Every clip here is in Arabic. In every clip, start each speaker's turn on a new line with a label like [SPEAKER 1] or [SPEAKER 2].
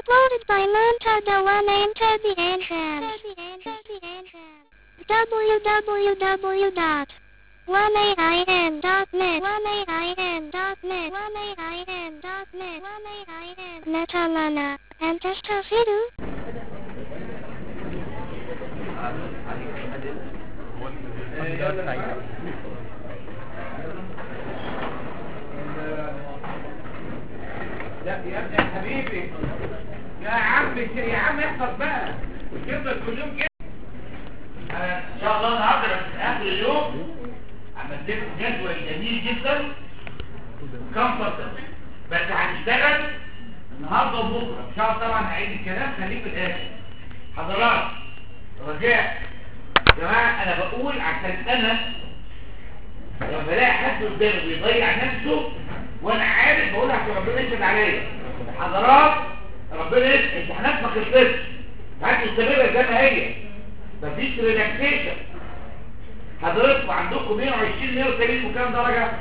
[SPEAKER 1] Uploaded by Montada One Enter the Entrance. www.1ain.net Netalana and Testafidu.
[SPEAKER 2] لا يا حبيبي يا عم احفظ بقى وتفضل كل يوم كده. ان شاء الله النهارده بس اخر اليوم عملت لكم جدول جميل جدا كمفرت، بس هنشتغل النهارده وبكره ان شاء الله. طبعا هعيد الكلام، خليك في الاخر. حضرات رجاء يا جماعه، انا بقول عشان انا لما بلاقي حد قدامي بيضيع نفسه وانا عارف بقول عشان ربنا يشهد عليا. حضرات ربنا يشهد، امتحانات ما خلصتش، هتستمر زي ما هي، مفيش ريلاكسيشن. حضراتكم عندكم 120 180 وكام درجه؟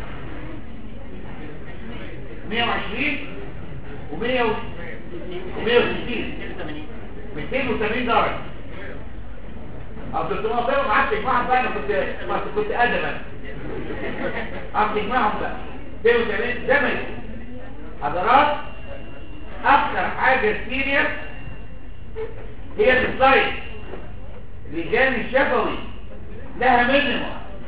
[SPEAKER 2] 120 و100 و160 280 درجه. اصل تبقى طيب معاك تجمعهم بقى. انا كنت ادبا تجمعهم بقى 280 زمن. حضرات اكثر حاجه سيريس هي السلايد. اللجان الشفوي لها مينيمم،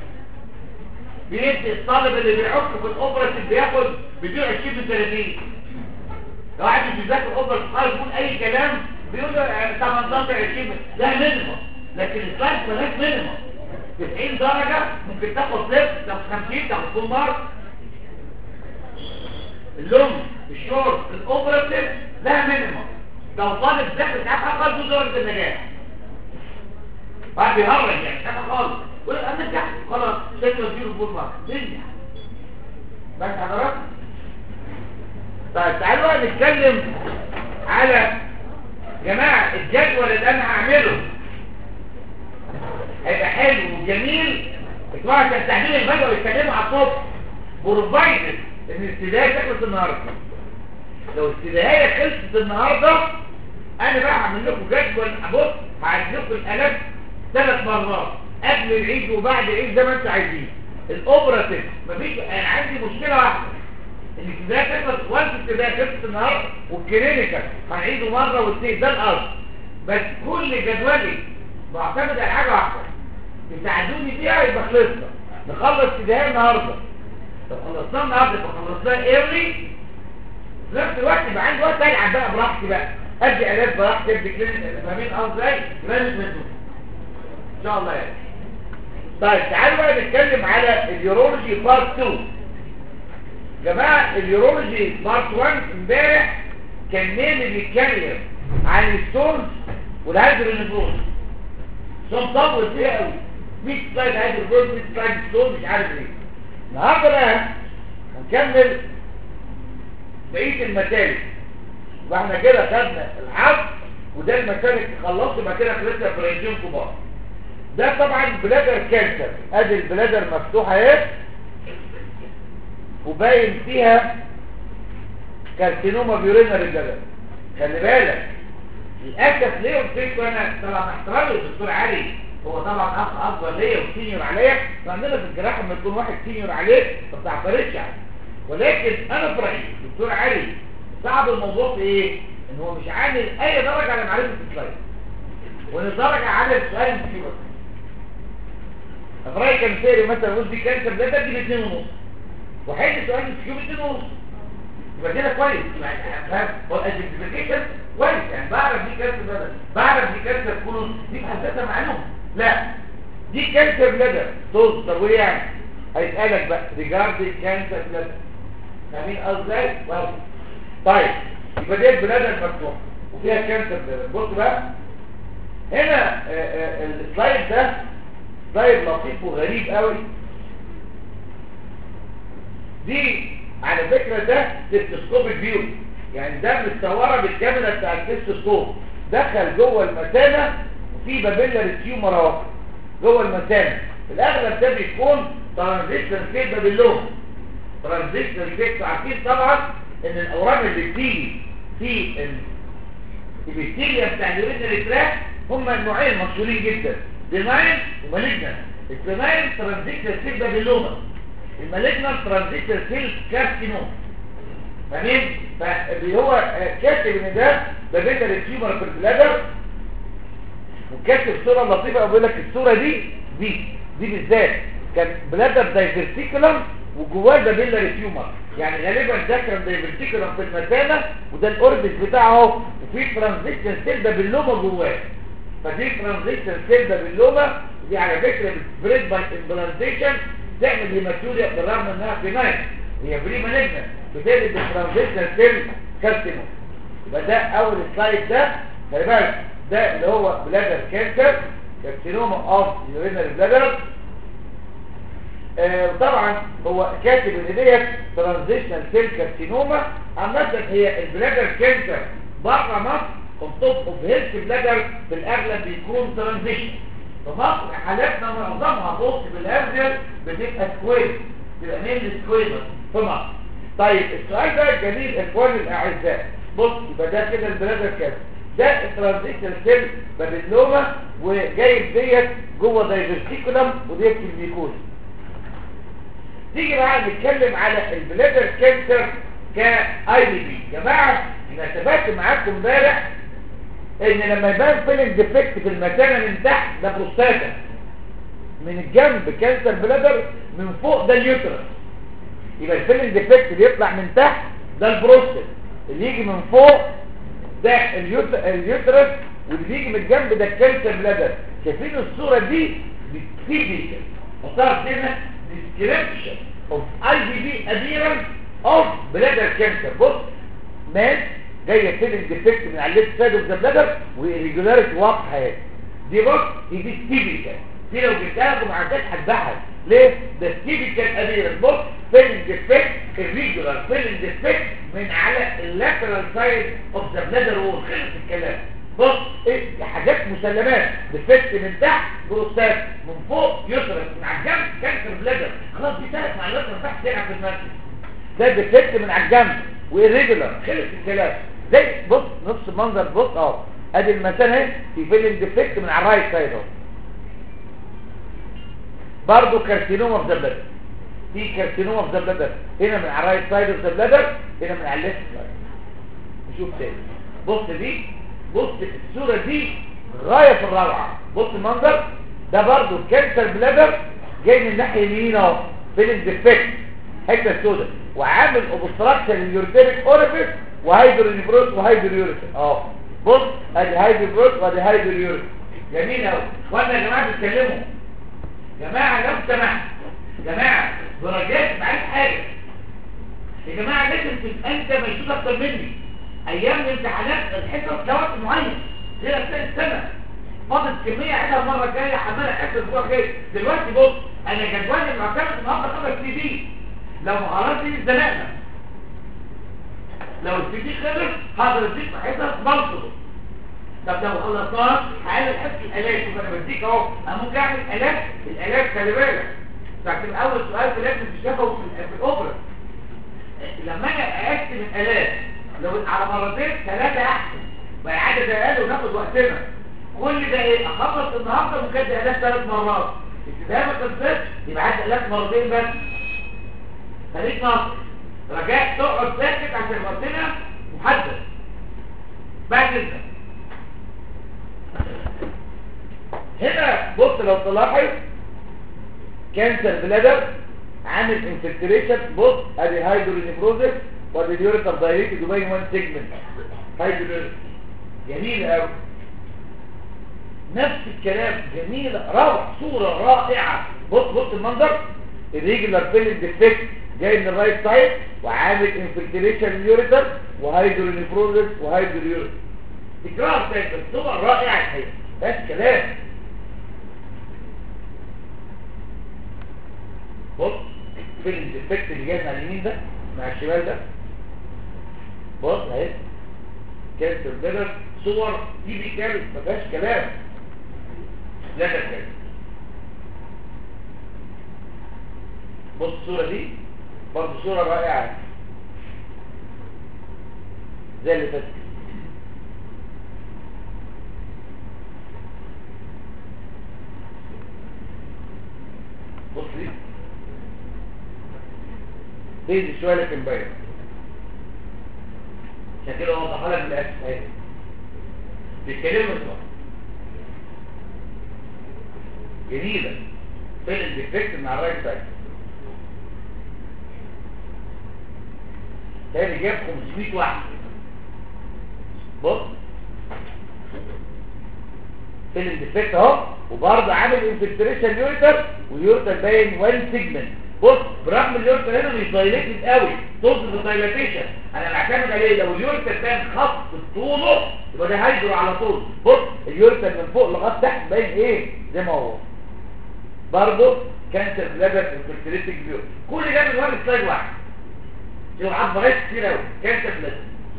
[SPEAKER 2] بيدي الطالب اللي بيعك في الاوبراتيف بياخد بيديه 20 من 30. لو واحد مش بيذاكر اوبراتيف خالص يقول اي كلام بيقول له 18 20 ده مينيمم، لكن السلايد مالهاش مينيمم. 90 درجه ممكن تاخد صفر، تاخد 50، تاخد فول مارك. اللونج الشورت الاوبراتيف لها مينيمم. لو طالب ذاكر ساعتها خالص درجه النجاح بعد بيهرج يعني ساعتها خالص يقول انا نجحت خلاص 6 فول مارك ننجح. بس حضرتك طيب تعالوا بقى نتكلم على جماعه الجدول اللي انا هعمله. هيبقى حلو وجميل. اسمعوا عشان تعديل الجدول يتكلموا على الصبح. بروفايدد ان الاستدايه تخلص النهارده. لو الاستدايه خلصت النهارده انا بقى هعمل لكم جدول. بص هعيد لكم الالات 3 مرات قبل العيد وبعد العيد زي ما انتوا عايزين. الاوبراتيف مفيش، انا عندي مشكله واحده ان الاستدايه تخلص. وانت الاستدايه خلصت النهارده والكلينيكال هنعيده مره واثنين، ده الارض. بس كل جدولي بعتمد على حاجه واحده يساعدوني فيها يبقى خلصنا. نخلص استدايه النهارده، لو خلصناه النهارده يبقى خلصناه ايرلي. في نفس الوقت يبقى عندي وقت العب بقى براحتي بقى، ادي الات براحتي، ادي كلينيك. فاهمين ازاي؟ لازم منه ان شاء الله يعني. طيب تعالوا بقى نتكلم على اليورولوجي بارت 2. جماعه اليورولوجي بارت 1 امبارح كان مين اللي بيتكلم عن الستونز والهيدرونيفروز. ثم طول فيها قوي 100 سلايد هيدرونيفروز 100 سلايد ستون مش عارف ايه. النهارده بقى هنكمل بقيه المسالك. واحنا كده خدنا العظم وده المسالك خلصت. يبقى كده خلصنا فرنجين كبار. ده طبعا بلادر كانسر. ادي البلادر مفتوحه اهي وباين فيها كارسينوما بيورينري بلادر. خلي بالك للاسف ليه قلت لكم انا طبعا احترامي للدكتور علي، هو طبعا اخ اكبر ليا وسينيور عليا. فعندنا في الجراحه لما يكون واحد سينيور عليك ما بتعترضش عليه. ولكن انا في رايي الدكتور علي صعب الموضوع في ايه؟ ان هو مش عامل اي درجه على معرفه السلايد، وان الدرجه على السؤال مش بس. في رايي كان سيري مثلا يقول دي كانسر ده تدي 2.5 وحل سؤال مش 2.5 يبقى كده كويس. فاهم؟ هو الايدنتيفيكيشن كويس يعني. بعرف دي كانسر بلادر، بعرف دي كانسر كولون، دي في حد ذاتها معلومه. لا دي كانسر بلادر طز. طب وايه يعني؟ هيسالك بقى ريجاردنج كانسر بلادر. فاهمين ازاي؟ طيب يبقى دي البلادر مفتوحه وفيها كانسر بلادر. بص بقى هنا السلايد ده سلايد لطيف وغريب قوي. دي على فكره ده تستوسكوبيك فيو، يعني ده متصوره بالكاميرا بتاع التستوسكوب. دخل جوه المثانه وفي بابيلر تيومر اهو جوه المثانه. في الاغلب ده بيكون ترانزيشن كده باللون. ترانزيشن كده عارفين طبعا ان الاورام اللي بتيجي في الابيثيليوم بتاع اليورينري تراك هما النوعين مشهورين جدا، بناين ومالجنان. البناين ترانزيكتور سيل بابيلوما، المالجنان ترانزيكتور سيل كارسينوما. فاهمين؟ فهو كاتب ان ده بابيلاري تيومر في البلادر، وكاتب صوره لطيفه وبيقول لك الصوره دي بالذات كان بلادر دايفرتيكولم وجواه بابيلاري تيومر، يعني غالبا ده كان دايفرتيكولم في المثانه وده الاوربس بتاعه اهو، وفي ترانزيكتور سيل بابيلوما جواه. فدي ترانزيكتور سيل بابيلوما دي على فكره بتسبريد باي امبلانتيشن، تعمل هيماتوريا بالرغم انها بناين، هي بري مالجنان، بتقلب الترانزيشنال سيل كارسينوما. يبقى ده اول سلايد، ده خلي بالك ده اللي هو بلادر كانسر، كارسينوما اوف يورينري بلادر. وطبعا هو كاتب ان ديت ترانزيشنال سيل كارسينوما. عامه هي البلادر كانسر بره مصر on top of health bladder في الاغلب بيكون ترانزيشن. في مصر حالاتنا معظمها بوست بالارجل بتبقى سكوير، تبقى نيل سكوير في مصر. طيب السؤال ده الجميل اخواني الاعزاء، بص يبقى ده كده البلادر كانسر، ده الترانزيشنال سيل بابيلوما، وجايب ديت جوه دايفرتيكولم وديت في الميكوز. تيجي بقى نتكلم على البلادر كانسر كاي بي بي. يا جماعه انا اتفقت معاكم امبارح ان لما يبان فيلنج ديفكت في المثانه من تحت ده بروستاتا، من الجنب كانسر بلادر، من فوق ده اليوترس. يبقى الفيلنج ديفكت اللي يطلع من تحت ده البروستات، اللي يجي من فوق ده اليوترس، واللي بيجي من الجنب ده الكانسر بلادر. شايفين الصوره دي بتيجي وصارت هنا description of IBD appearance of bladder cancer. بص ناس جايه فيلنج ديفكت من على الليفت سايد اوف ذا بلادر والريجولاريتي واضحه اهي. دي بص دي تيبيكال، دي لو جبتها مع الناس هتضحك ليه؟ ده تيبيكال ابيرنس. بص فيلنج ديفكت الريجولار فيلنج ديفكت من على اللاترال سايد اوف ذا بلادر وول. خلص الكلام. بص ايه حاجات مسلمات، ديفكت من تحت بروستات، من فوق يوترس، من على الجنب كانسر بلادر. خلاص دي ثلاث معلومات من تحت تلعب في المركز. ده ديفكت من على الجنب والريجولار. خلص الكلام. زي بص نفس المنظر، بص اهو ادي المثانه اهي في فيلنج ديفكت من على الرايت سايد اهو. برضه كارسينوما في ذا بلادر، في كارسينوما في ذا بلادر هنا من على الرايت سايد اوف ذا بلادر، هنا من على الليفت سايد. نشوف تاني. بص دي، بص الصوره دي غايه في الروعه. بص المنظر ده برضه كانسر بلادر جاي من الناحيه اليمين اهو، فيلنج ديفكت حته سوداء، وعامل اوبستراكشن لليوريتريك اوريفيس وهايدرونيفروز وهايدريوريس اهو. بص ادي هايدريفروز وادي هايدريوريس. جميل قوي. وانا يا جماعه بتكلموا جماعه لو سمحت جماعه برجاء معاك حاجه يا جماعه، لازم تبقى انت مشدود اكتر مني. ايام الامتحانات الحصص ده وقت معين غير اثناء السنه، فاضل كميه عيدها المره الجايه عماله حصه الاسبوع الجاي. دلوقتي بص انا جدولي معتمد النهارده 5 سي دي، لو ما خلصتش زنقنا، لو السي دي خلص هقدر اديك حصص منصب. طب لو خلصناها هقلل حصه الالات. شوف انا بديك اهو، انا ممكن اعمل الالات خلي بالك تعتبر اول سؤال في لازم تشوفه في الاوبرا. لما انا اقسم الالات لو على مرتين ثلاثه احسن، بقى عدد اقل وناخد وقتنا. كل ده ايه؟ اخلص النهارده ممكن الات 3 مرات، الكتابه ما خلصتش يبقى عدد الات مرتين بس. خليك ناقص رجاء تقعد ساكت عشان وقتنا محدد. بعد كده هنا بص لو تلاحظ كانسر بلادر عامل انفلتريشن. بص ادي هايدرونيفروزس وادي اليوريتر دايريتد وباين وان سيجمنت هايدرونيفروزس. جميل قوي. نفس الكلام جميل روعه، صوره رائعه. بص المنظر الريجولار فيلنج ديفكت جاي من الرايت سايد وعامل انفلتريشن لليوريتر وهايدرونيفروزس وهايدريوريس. تكرار تاني الصوره رائعه الحقيقه. بس كلام. بص فين الديفكت اللي جاي مع اليمين ده مع الشمال ده. بص اهي كانسر بلادر، صور تيبيكال ما فيهاش كلام. لا تكلم. بص الصوره دي برضه صوره رائعه زي اللي فاتت. تيجي شويه لكن باين عشان كده اوضحها لك بالاكس اهي بيتكلموا صح جديده فين الديفكت من على الرايت سايد تاني جاب 500 واحد بص فين الديفكت اهو وبرضه عامل انفلتريشن يوريتر واليوريتر باين 1 سيجمنت بص برغم اليوريتر هنا مش دايليتد قوي توصل للدايليتيشن انا بعتمد عليه لو اليوريتر كان خط طوله يبقى ده هيدرو على طول بص اليوريتر من فوق لغايه تحت باين ايه زي ما هو برضه كانسر بلادر انفلتريتنج يوريتر كل ده من وان سلايد واحد يبقى عاد بغيت كتير قوي كانسر بلادر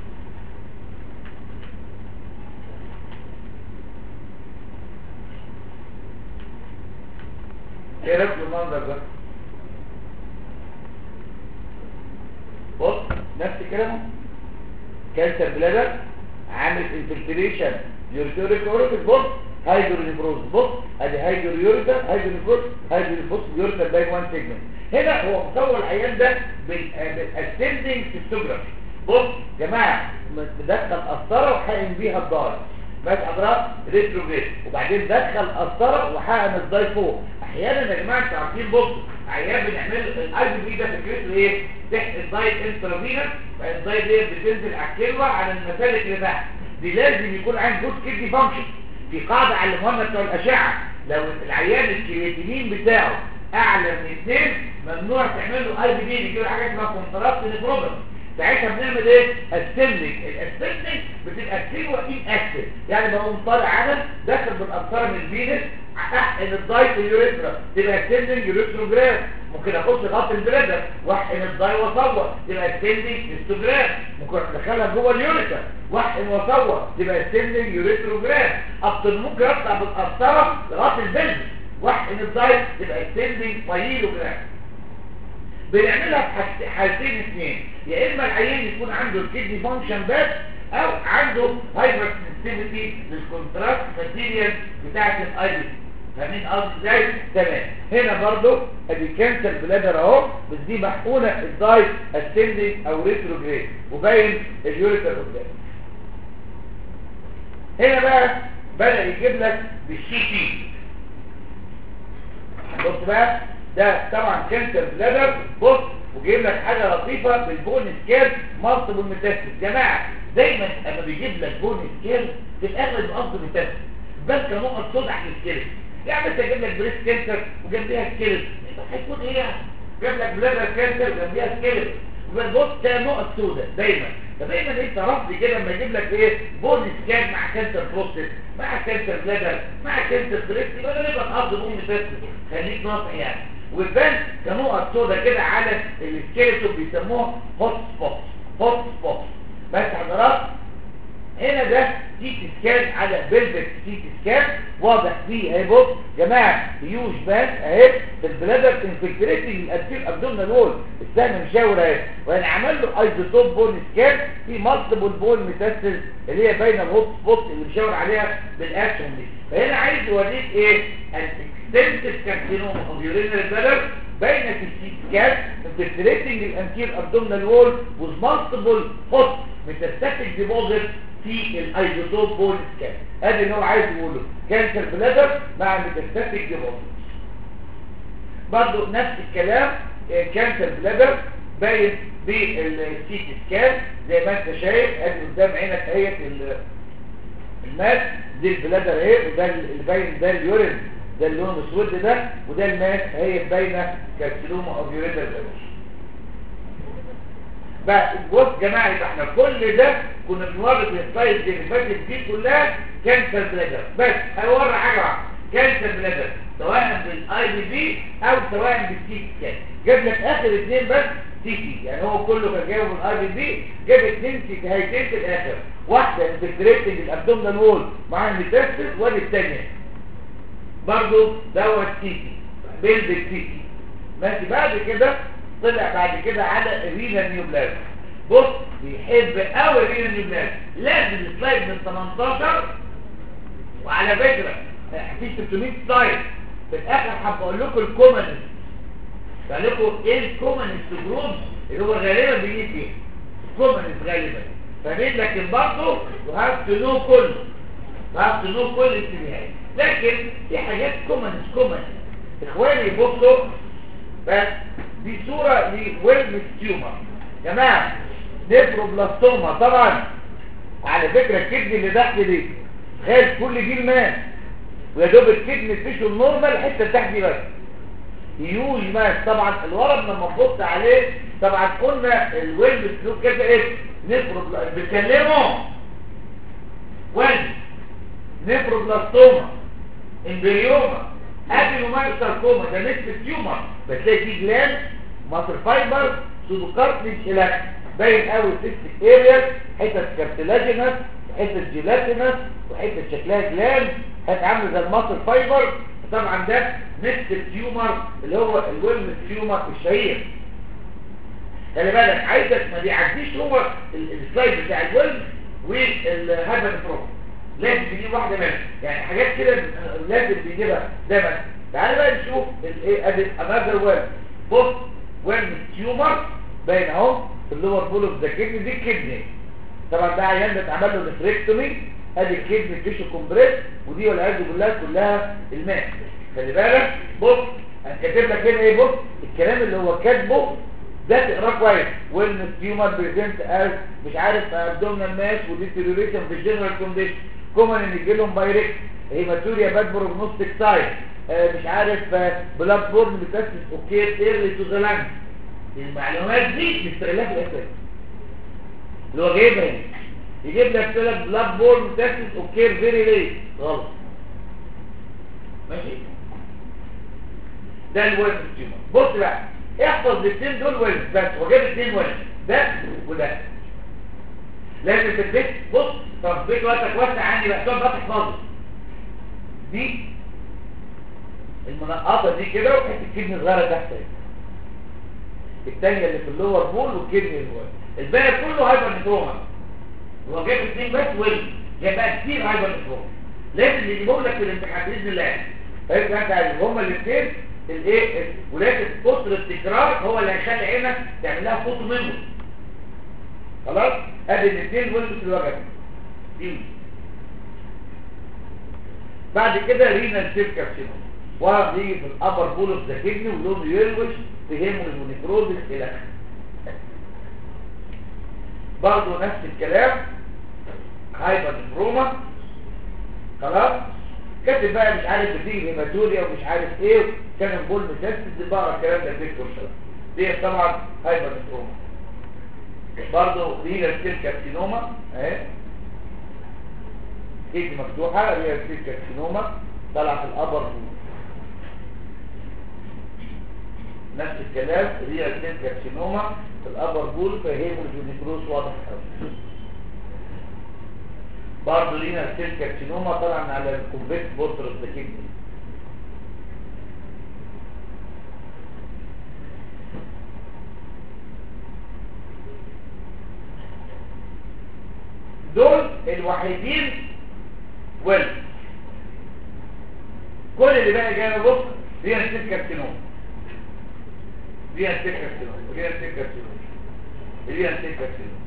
[SPEAKER 2] ايه رأيك في المنظر ده بص نفس الكلام كانسر بلادر عامل انفلتريشن يوريتوريك اوريفيس بص هايدرونيفروز بص ادي هايدريوريتر هايدرونيفروز هايدرونيفروز يوريتر باين 1 سيجمنت هنا هو مصور العيان ده بالاسندنج سيستوجرافي بص يا جماعه مدخل قسطره وحقن بيها الضغط بس حضرتك ريتروجريد وبعدين دخل قسطره وحقن الضاي فوق احيانا يا جماعه انتوا عارفين بص عيان بنعمل الاي بي ده فكرته ايه تحت الضاي انترافينس الضاي دي بتنزل على الكلوه على المسالك اللي تحت دي لازم يكون عنده جود كيدني فانكشن في قاعده علموها لنا بتوع الاشعه لو العيان الكرياتينين بتاعه اعلى من 2 ممنوع تعمل له اي بي دي بيجي له حاجه اسمها كونتراست نيفروبل ساعتها بنعمل ايه السيلنج الاسيلنج بتبقى كلوه ان اكتف يعني بقوم طالع عدد داخل بالقسطره من الفينس احقن الضاي في اليوريثرا تبقى السيلنج يوريثروجرام ممكن اخش غط البلادر واحقن الضاي واصور تبقى السيلنج هيستوجرام ممكن ادخلها جوه اليوريثرا واحقن واصور تبقى السيلنج يوريثروجرام ممكن اطلع بالقسطره لغايه البلد واحقن الضاي تبقى السيلنج بايلوجرام بنعملها في حالتين اثنين يا اما العيان يكون عنده الكدني فانكشن بس او عنده هايبر سنسيتيفيتي للكونتراست ماتيريال بتاعه الاي بي فاهمين قصدي ازاي تمام هنا برضو ادي كانسر بلادر اهو بس دي محقونه الدايت اسندنج او ريتروجريد وباين اليوريتر قدام هنا بقى بدا يجيب لك بالسي تي بص بقى ده طبعا كانسر بلادر بص وجايب لك حاجه لطيفه بالبون سكيل مالتيبل ميتاستاسيس جماعه دايما اما بيجيب لك بون سكيل في الاغلب قصده ميتاستاسيس بس كنقط سوداء على السكيل يعني انت جايب لك بريست كانسر وجنبيها سكيل هيكون ايه يعني جايب لك بلادر كانسر وجنبيها سكيل وبص ده نقط سوداء دايما فدايما انت رفض كده لما يجيب لك ايه بون سكيل مع كانسر بروستات مع كانسر بلادر مع كانسر بريست يبقى ده يبقى قصد بون ميتاستاسيس خليك ناصح يعني والبان كنقط سودا كده على السكيلتون بيسموه هوت سبوت بس حضرات هنا ده سيتي سكان على بلبك سيتي سكان واضح فيه اهي بص جماعه هيوج بان اهي في البلادر انفلتريتنج الانتير ابدومينال وول السهم مشاور اهي وانا عمل له ايزوتوب بون سكان في مالتيبل بون ميتاستاسيس اللي هي باينه الهوت سبوت اللي مشاور عليها بالاكشن دي فهنا عايز يوريك ايه الاكستنسيف كارسينوما اوف يورينري بلادر باينه في السي سكان انفلتريتنج الانتير ابدومينال وول with multiple hot metastatic deposits في الايزوتوب بون سكان ادي اللي هو عايز يقوله كانسر بلادر مع ميتاستاتيك ديبوزيت برضه نفس الكلام كانسر بلادر باين بالسي سكان زي ما انت شايف ادي قدام عينك اهي الماس دي البلادر اهي وده اللي باين ده اليورين ده اللون الاسود ده وده الماس اهي باينه كارسينوما اوف يورينري بلادر بقى بص يا جماعه يبقى احنا كل ده كنا بنورد السلايد اللي فاتت دي كلها كانسر بلادر بس هوري حاجه واحده كانسر بلادر سواء بالاي بي بي او سواء بالسي سكان جاب لك اخر اثنين بس سي تي يعني هو كله كان جايبه بالاي بي بي جاب اثنين سي هيتين في الاخر واحده انفلتريتنج الابدومينال وول مع الميتاستاسيس ودي الثانيه برضه دوت سي تي بيلد سي تي ماشي بعد كده طلع بعد كده على الرينال نيوبلازم بص بيحب قوي الرينال نيوبلازم لازم السلايد من 18 وعلى فكره في 600 سلايد في الاخر هبقول لكم الكومنز قال لكم ايه الكومنست جروب اللي هو غالبا بيجي فيه كومنست غالبا فمين، لكن برضه you have to know كله، you have to know كل الاتجاهات. لكن في حاجات كومن اخواني بصوا بس دي صوره لويلمس تيومر يا جماعه، نيفروبلاستوما طبعا. على فكره الكدني اللي تحت دي تخيل كل جيل مات ويا دوب الكدني تيشو النورمال الحته اللي تحت دي بس هيوج مات. طبعا الورم لما تبص عليه طبعا قلنا الويلمس له كده ايه بيتكلموا ويلمس نيفروبلاستوما امبريوما ادينومايل ساركوما ده نفس التيومر بتلاقي فيه جلاند ماسل فايبر سودوكارتليج الاك باين قوي سيستيك ارياس حتت كارتلاجينس وحتت جيلاتينس وحتت شكلها جلاند حتت عامله زي الماسل فايبر. طبعا ده نفس التيومر اللي هو الويلمس تيومر الشهير. خلي بالك عايزك ما بيعديش هو السلايد بتاع الويلمس والهايبرنفروم لازم تجيب واحده منهم، يعني حاجات كده لازم تجيبها دايما. تعالى بقى نشوف الايه ادي انذر ويلمس. بص ويلمس تيومر باين اهو في اللور بول اوف ذا كدني، دي الكدني طبعا ده عيان ده اتعمل له نفريكتومي، ادي الكدني تيشو كومبريس ودي والعياذ بالله كلها الماء. خلي بالك بص انا كاتب لك هنا ايه، بص الكلام اللي هو كاتبه ده تقراه كويس. ويلمس تيومر بريزنت از مش عارف ابدومينال ماس وديتيريوريشن في الجنرال كونديشن كومن ان يجي لهم بايركت هيماتوريا باد بروجنوستيك ساين مش عارف بلاد بورن ميتاستس اوكي ايرلي تو ذا لانج. المعلومات دي مستغلها في الاساس اللي هو جايبها هنا يجيب لك بلاد بورن ميتاستس اوكي فيري ليت غلط ماشي. ده الويلمس تيومر. بص بقى احفظ الاثنين دول ويلمس بس هو جايب اثنين ويلمس ده وده لازم في البيت. بص طب البيت وقتك واسع عندي بقى تقعد بقى تحفظه. دي المنقطه دي كده وحته الكدني صغيره تحت اهي الثانيه اللي في اللور بول والكدني اللي جوه الباقي كله هايبر نيفروما. هو جايب اثنين بس ويلمس جايب بقى كتير هايبر نيفروما لازم يجيبهم لك في الامتحان باذن الله. فاهم انت هما الاثنين الايه ولكن كتر التكرار هو اللي هيخلي عينك تعمل لها فوتو منه. خلاص ادي الاثنين ويلمس الوجه دي. بعد كده رينال سيل كارسينوما واحد يجي في الابر بول اوف ذا كدني ولونه يلوش تهمه النيكروزس الى اخره. برضه نفس الكلام هايبر نيفروما. خلاص كاتب بقى مش عارف بتيجي هيماتوريا ومش عارف ايه كان البول متسدد بقى الكلام ده فيك كورسات دي طبعا هايبر نيفروما. برضه رينال سيل كارسينوما اهي ايد مفتوحه رينال سيل كارسينوما طالعه في الابر بول. نفس الكلام رينال سيل كارسينوما في الابر بول فهيموجينيكروس واضح قوي. برضه لينا سيل كارسينوما طبعا على الكونفكس بورتر اوف ذا كدني. دول الوحيدين ويل كل اللي بقى جاي بص لينا سيل كارسينوما لينا سيل كارسينوما لينا سيل كارسينوما لينا سيل كارسينوما.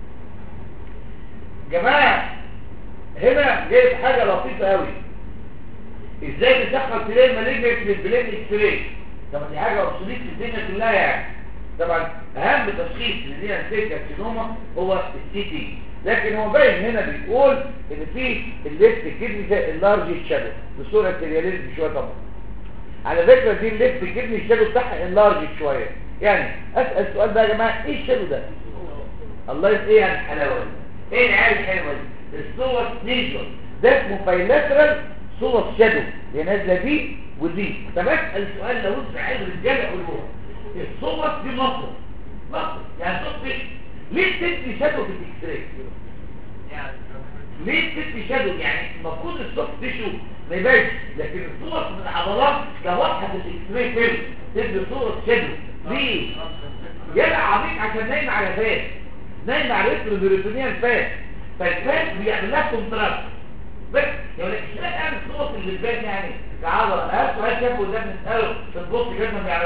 [SPEAKER 2] جماعه هنا جايب حاجة لطيفة قوي ازاي تدخل تلاقي مالجنت للبلين اكس راي. طبعا دي حاجة اوبسوليت في الدنيا كلها يعني. طبعا اهم تشخيص للدينا سيل كارسينوما هو السي تي لكن هو باين هنا بيقول ان في الليفت كدني زي اللارج شادو بصورة سيرياليزم شوية. طبعا على فكرة دي الليفت كدني الشادو بتاعها اللارج شوية. يعني اسأل سؤال بقى يا جماعة ايه الشادو ده؟ الله يبقى ايه يعني الحلاوة دي؟ ايه العيال الحلوة دي؟ الصوت نيجر ده اسمه بايلاترال صوت شادو اللي نازله دي ودي. طب اسال سؤال لو انت عايز رجاله قولوها الصوت دي مصر يعني صوت ليه تدي شادو في الاكس راي؟ يعني ليه تدي شادو؟ يعني المفروض الصوت تشو ما يبانش لكن الصوت من العضلات ده واضحه في الاكس راي كده تدي صوت شادو. ليه؟ يلا عبيط عشان نايم على فاس نايم على الريتروبيريتونيال فاس فالفاس بيعمل لها كونتراست بس يعني اشتراك اعمل الصوت اللي بتبان يعني كعضله سؤال شافه ده بنساله في البوست كده ما بيعرفوش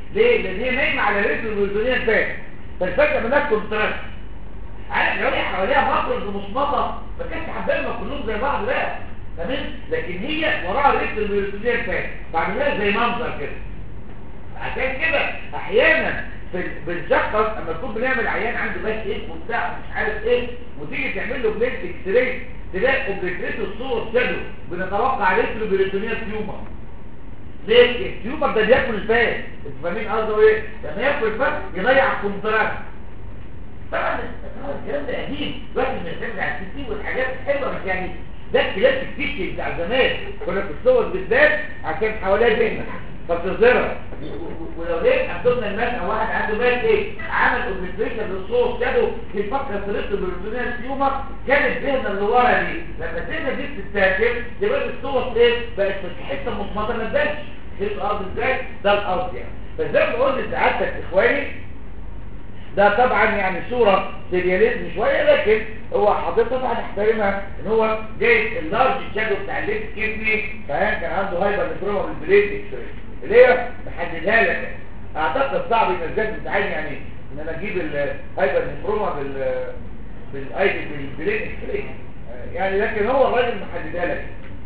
[SPEAKER 2] ليه؟ لان هي نايمه على ريترو بيريتونيال فات، فالفات منها كونتراست. عارف لو هي حواليها مفرز ومصمطه ما كانش حبايبنا كلهم زي بعض، لا تمام، لكن هي وراها ريترو بيريتونيال فات بعملها زي منظر كده. عشان كده احيانا بنشخص اما نكون بنعمل عيان عنده باك ايه وبتاع مش عارف ايه، وتيجي تعمل له بليت اكس راي تلاقي اوبريتريت الصور شادو، بنتوقع ريترو بيريتونيال تيومر. ليه؟ التيومر ده بياكل الفات، انتوا فاهمين قصده ايه؟ لما ياكل الفات يضيع الكونتراست. طبعا الكلام ده قديم، دلوقتي بنعتمد على السي تي والحاجات الحلوه، بس يعني ده الكلام الكتير بتاع زمان كنا في الصور بالذات عشان حواليها ذهنك فبتظهرها. ولو ليه عندنا الناس او واحد عنده بال ايه عمل اوبريتريشن للصور شادو في الفقره الريترو بيريتونيال تيومر، كانت الذهنه اللي ورا دي لما الذهنه دي بتتاكل تبقى الصور ايه بقت في حته مصمطه ما تبانش في الارض ازاي، ده الارض يعني. فزي ما بقول لسعادتك اخواني ده طبعا يعني صورة سيرياليزم شوية، لكن هو حضرتك طبعا احترمها ان هو جايب اللارج شادو بتاع الليفت كيدني، كان عنده هايبر نفروما بالبليت اكس راي اللي هي محددها لك. اعتقد صعب المزاج بتاعي يعني ان انا اجيب الهايبر نفروما بالبليت اكس راي يعني، لكن هو الراجل محددها لك.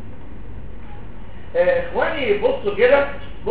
[SPEAKER 2] اخواني بصوا كده،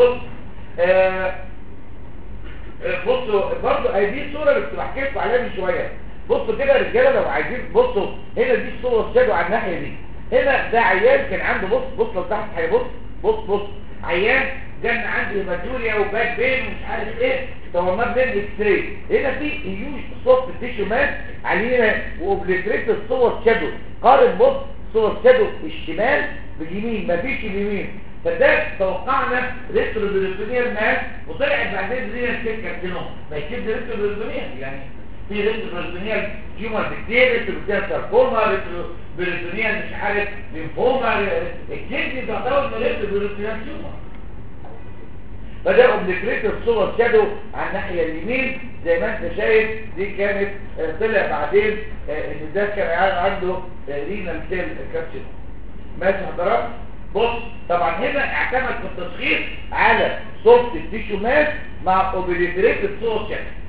[SPEAKER 2] بصوا برضو دي الصوره اللي كنت بحكي لكم عليها من شويه. بصوا كده يا رجاله لو عايزين، بصوا هنا دي الصوره الشادو على الناحيه دي. هنا ده عيان كان عنده بص لو تحت بص عيان جالنا عنده هيماتوريا وباك بين ومش عارف ايه، صورناه بالاكس راي. هنا في هيوج سوفت تيشو مات علينا واوبليتريت الصور شادو. قارن بص صور شادو الشمال باليمين، مفيش اليمين، فده توقعنا ريترو بيريتونيال ماس وطلعت بعدين رينال سيل كارسينوم. ما يكتب ريترو بيريتونيال يعني في ريترو بيريتونيال تيومر كتير، ريترو بيريتونيال ساركوما، ريترو بيريتونيال مش عارف ليمفوما، الكدني تعتبر من ريترو بيريتونيال تيومر. فده اوبليتريت الصور شادو على الناحيه اليمين زي ما انت شايف. دي كانت طلع بعدين ان ده كان عنده رينال سيل كارسينوم. ماشي حضرتك؟ بص طبعا هنا اعتمد في التشخيص على سوفت تيشو ماس مع اوبليتريتد صور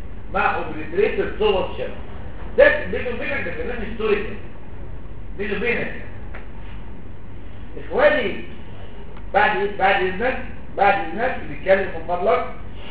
[SPEAKER 2] شادو. ده بينه وبينك ده كلام هيستوريكال بينه وبينك اخواني. بعد الناس بيتكلم من فضلك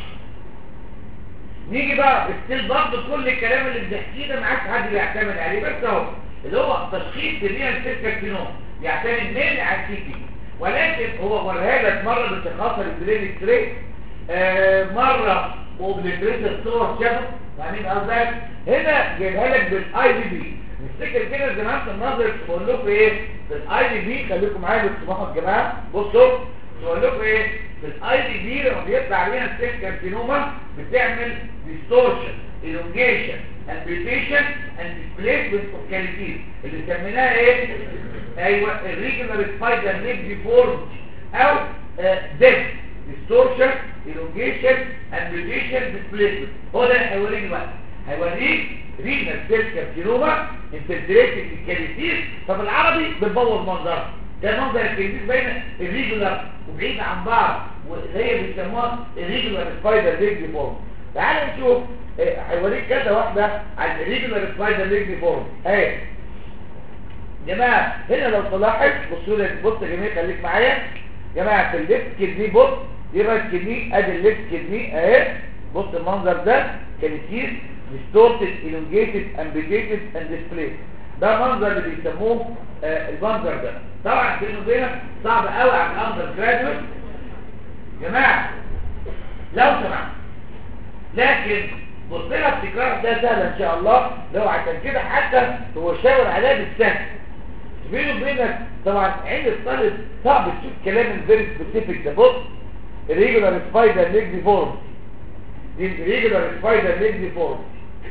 [SPEAKER 2] نيجي بقى ستيل برضه كل الكلام اللي بنحكيه ده معاك حد بيعتمد عليه، بس اهو اللي هو تشخيص الرينال سيل كارسينوم يعتمد مين على السي تي، ولكن هو وريها لك مره بتخاطر البلين اكس راي، مره اوبليتريت الصور شادو. فاهمين قصدي؟ هنا جايبها لك بالاي دي بي. نفتكر كده زمان في النظر بقول لكم ايه في الاي دي بي، خليكم معايا بالسماحه يا جماعه. بصوا بقول لكم ايه في الاي دي بي لما بيطلع علينا سيل كارسينوما بتعمل ديستورشن elongation amputation and displacement of calyces اللي سميناها ايه؟ ايوه الريجولار سبايدر ليج ديفورميتي او ديث ديستورشن elongation amputation displacement. هو ده اللي هيوريك دلوقتي، هيوريك ريجنال سيل كارسينوما انفلتريتد الكاليسيس. فبالعربي بنبوظ منظرها، ده منظر الكاليسيس بين الريجولار وبعيد عن بعض وهي بيسموها الريجولار سبايدر ليج ديفورميتي. تعالوا نشوف هيوريك كذا واحده على الريجولار سبايدر ليج ديفورميتي اهي. جماعه هنا لو تلاحظ بصوا لي، بص يا جماعه خليك معايا جماعه في الليفت كدني. بص دي رايت كدني، ادي الليفت كدني اهي. بص المنظر ده كاليسيس ديستورتد elongated amputated and displaced. ده منظر اللي بيسموه المنظر ده. طبعا بينه وبينك صعب قوي على الاندر جرادويت جماعه لو سمحت، لكن بص لها التكرار ده سهل ان شاء الله. لو عشان كده حتى هو شاور عليها بالسهل. بينه وبينك طبعا عين الطالب صعب تشوف كلام الفيري سبيسيفيك ده. بص الريجولار سبايدر ليج ديفورميتي، دي الريجولار سبايدر ليج ديفورميتي.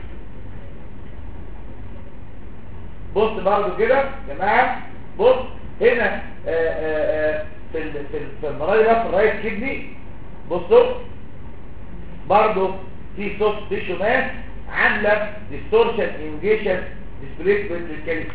[SPEAKER 2] بص برضو كده يا جماعه. بص هنا في المرايه ده في الرايت كدني بصوا برضو في سوفت تيشو ماس عامله ديستورشن انجيشن ديسبليسمنت للكاليسيس.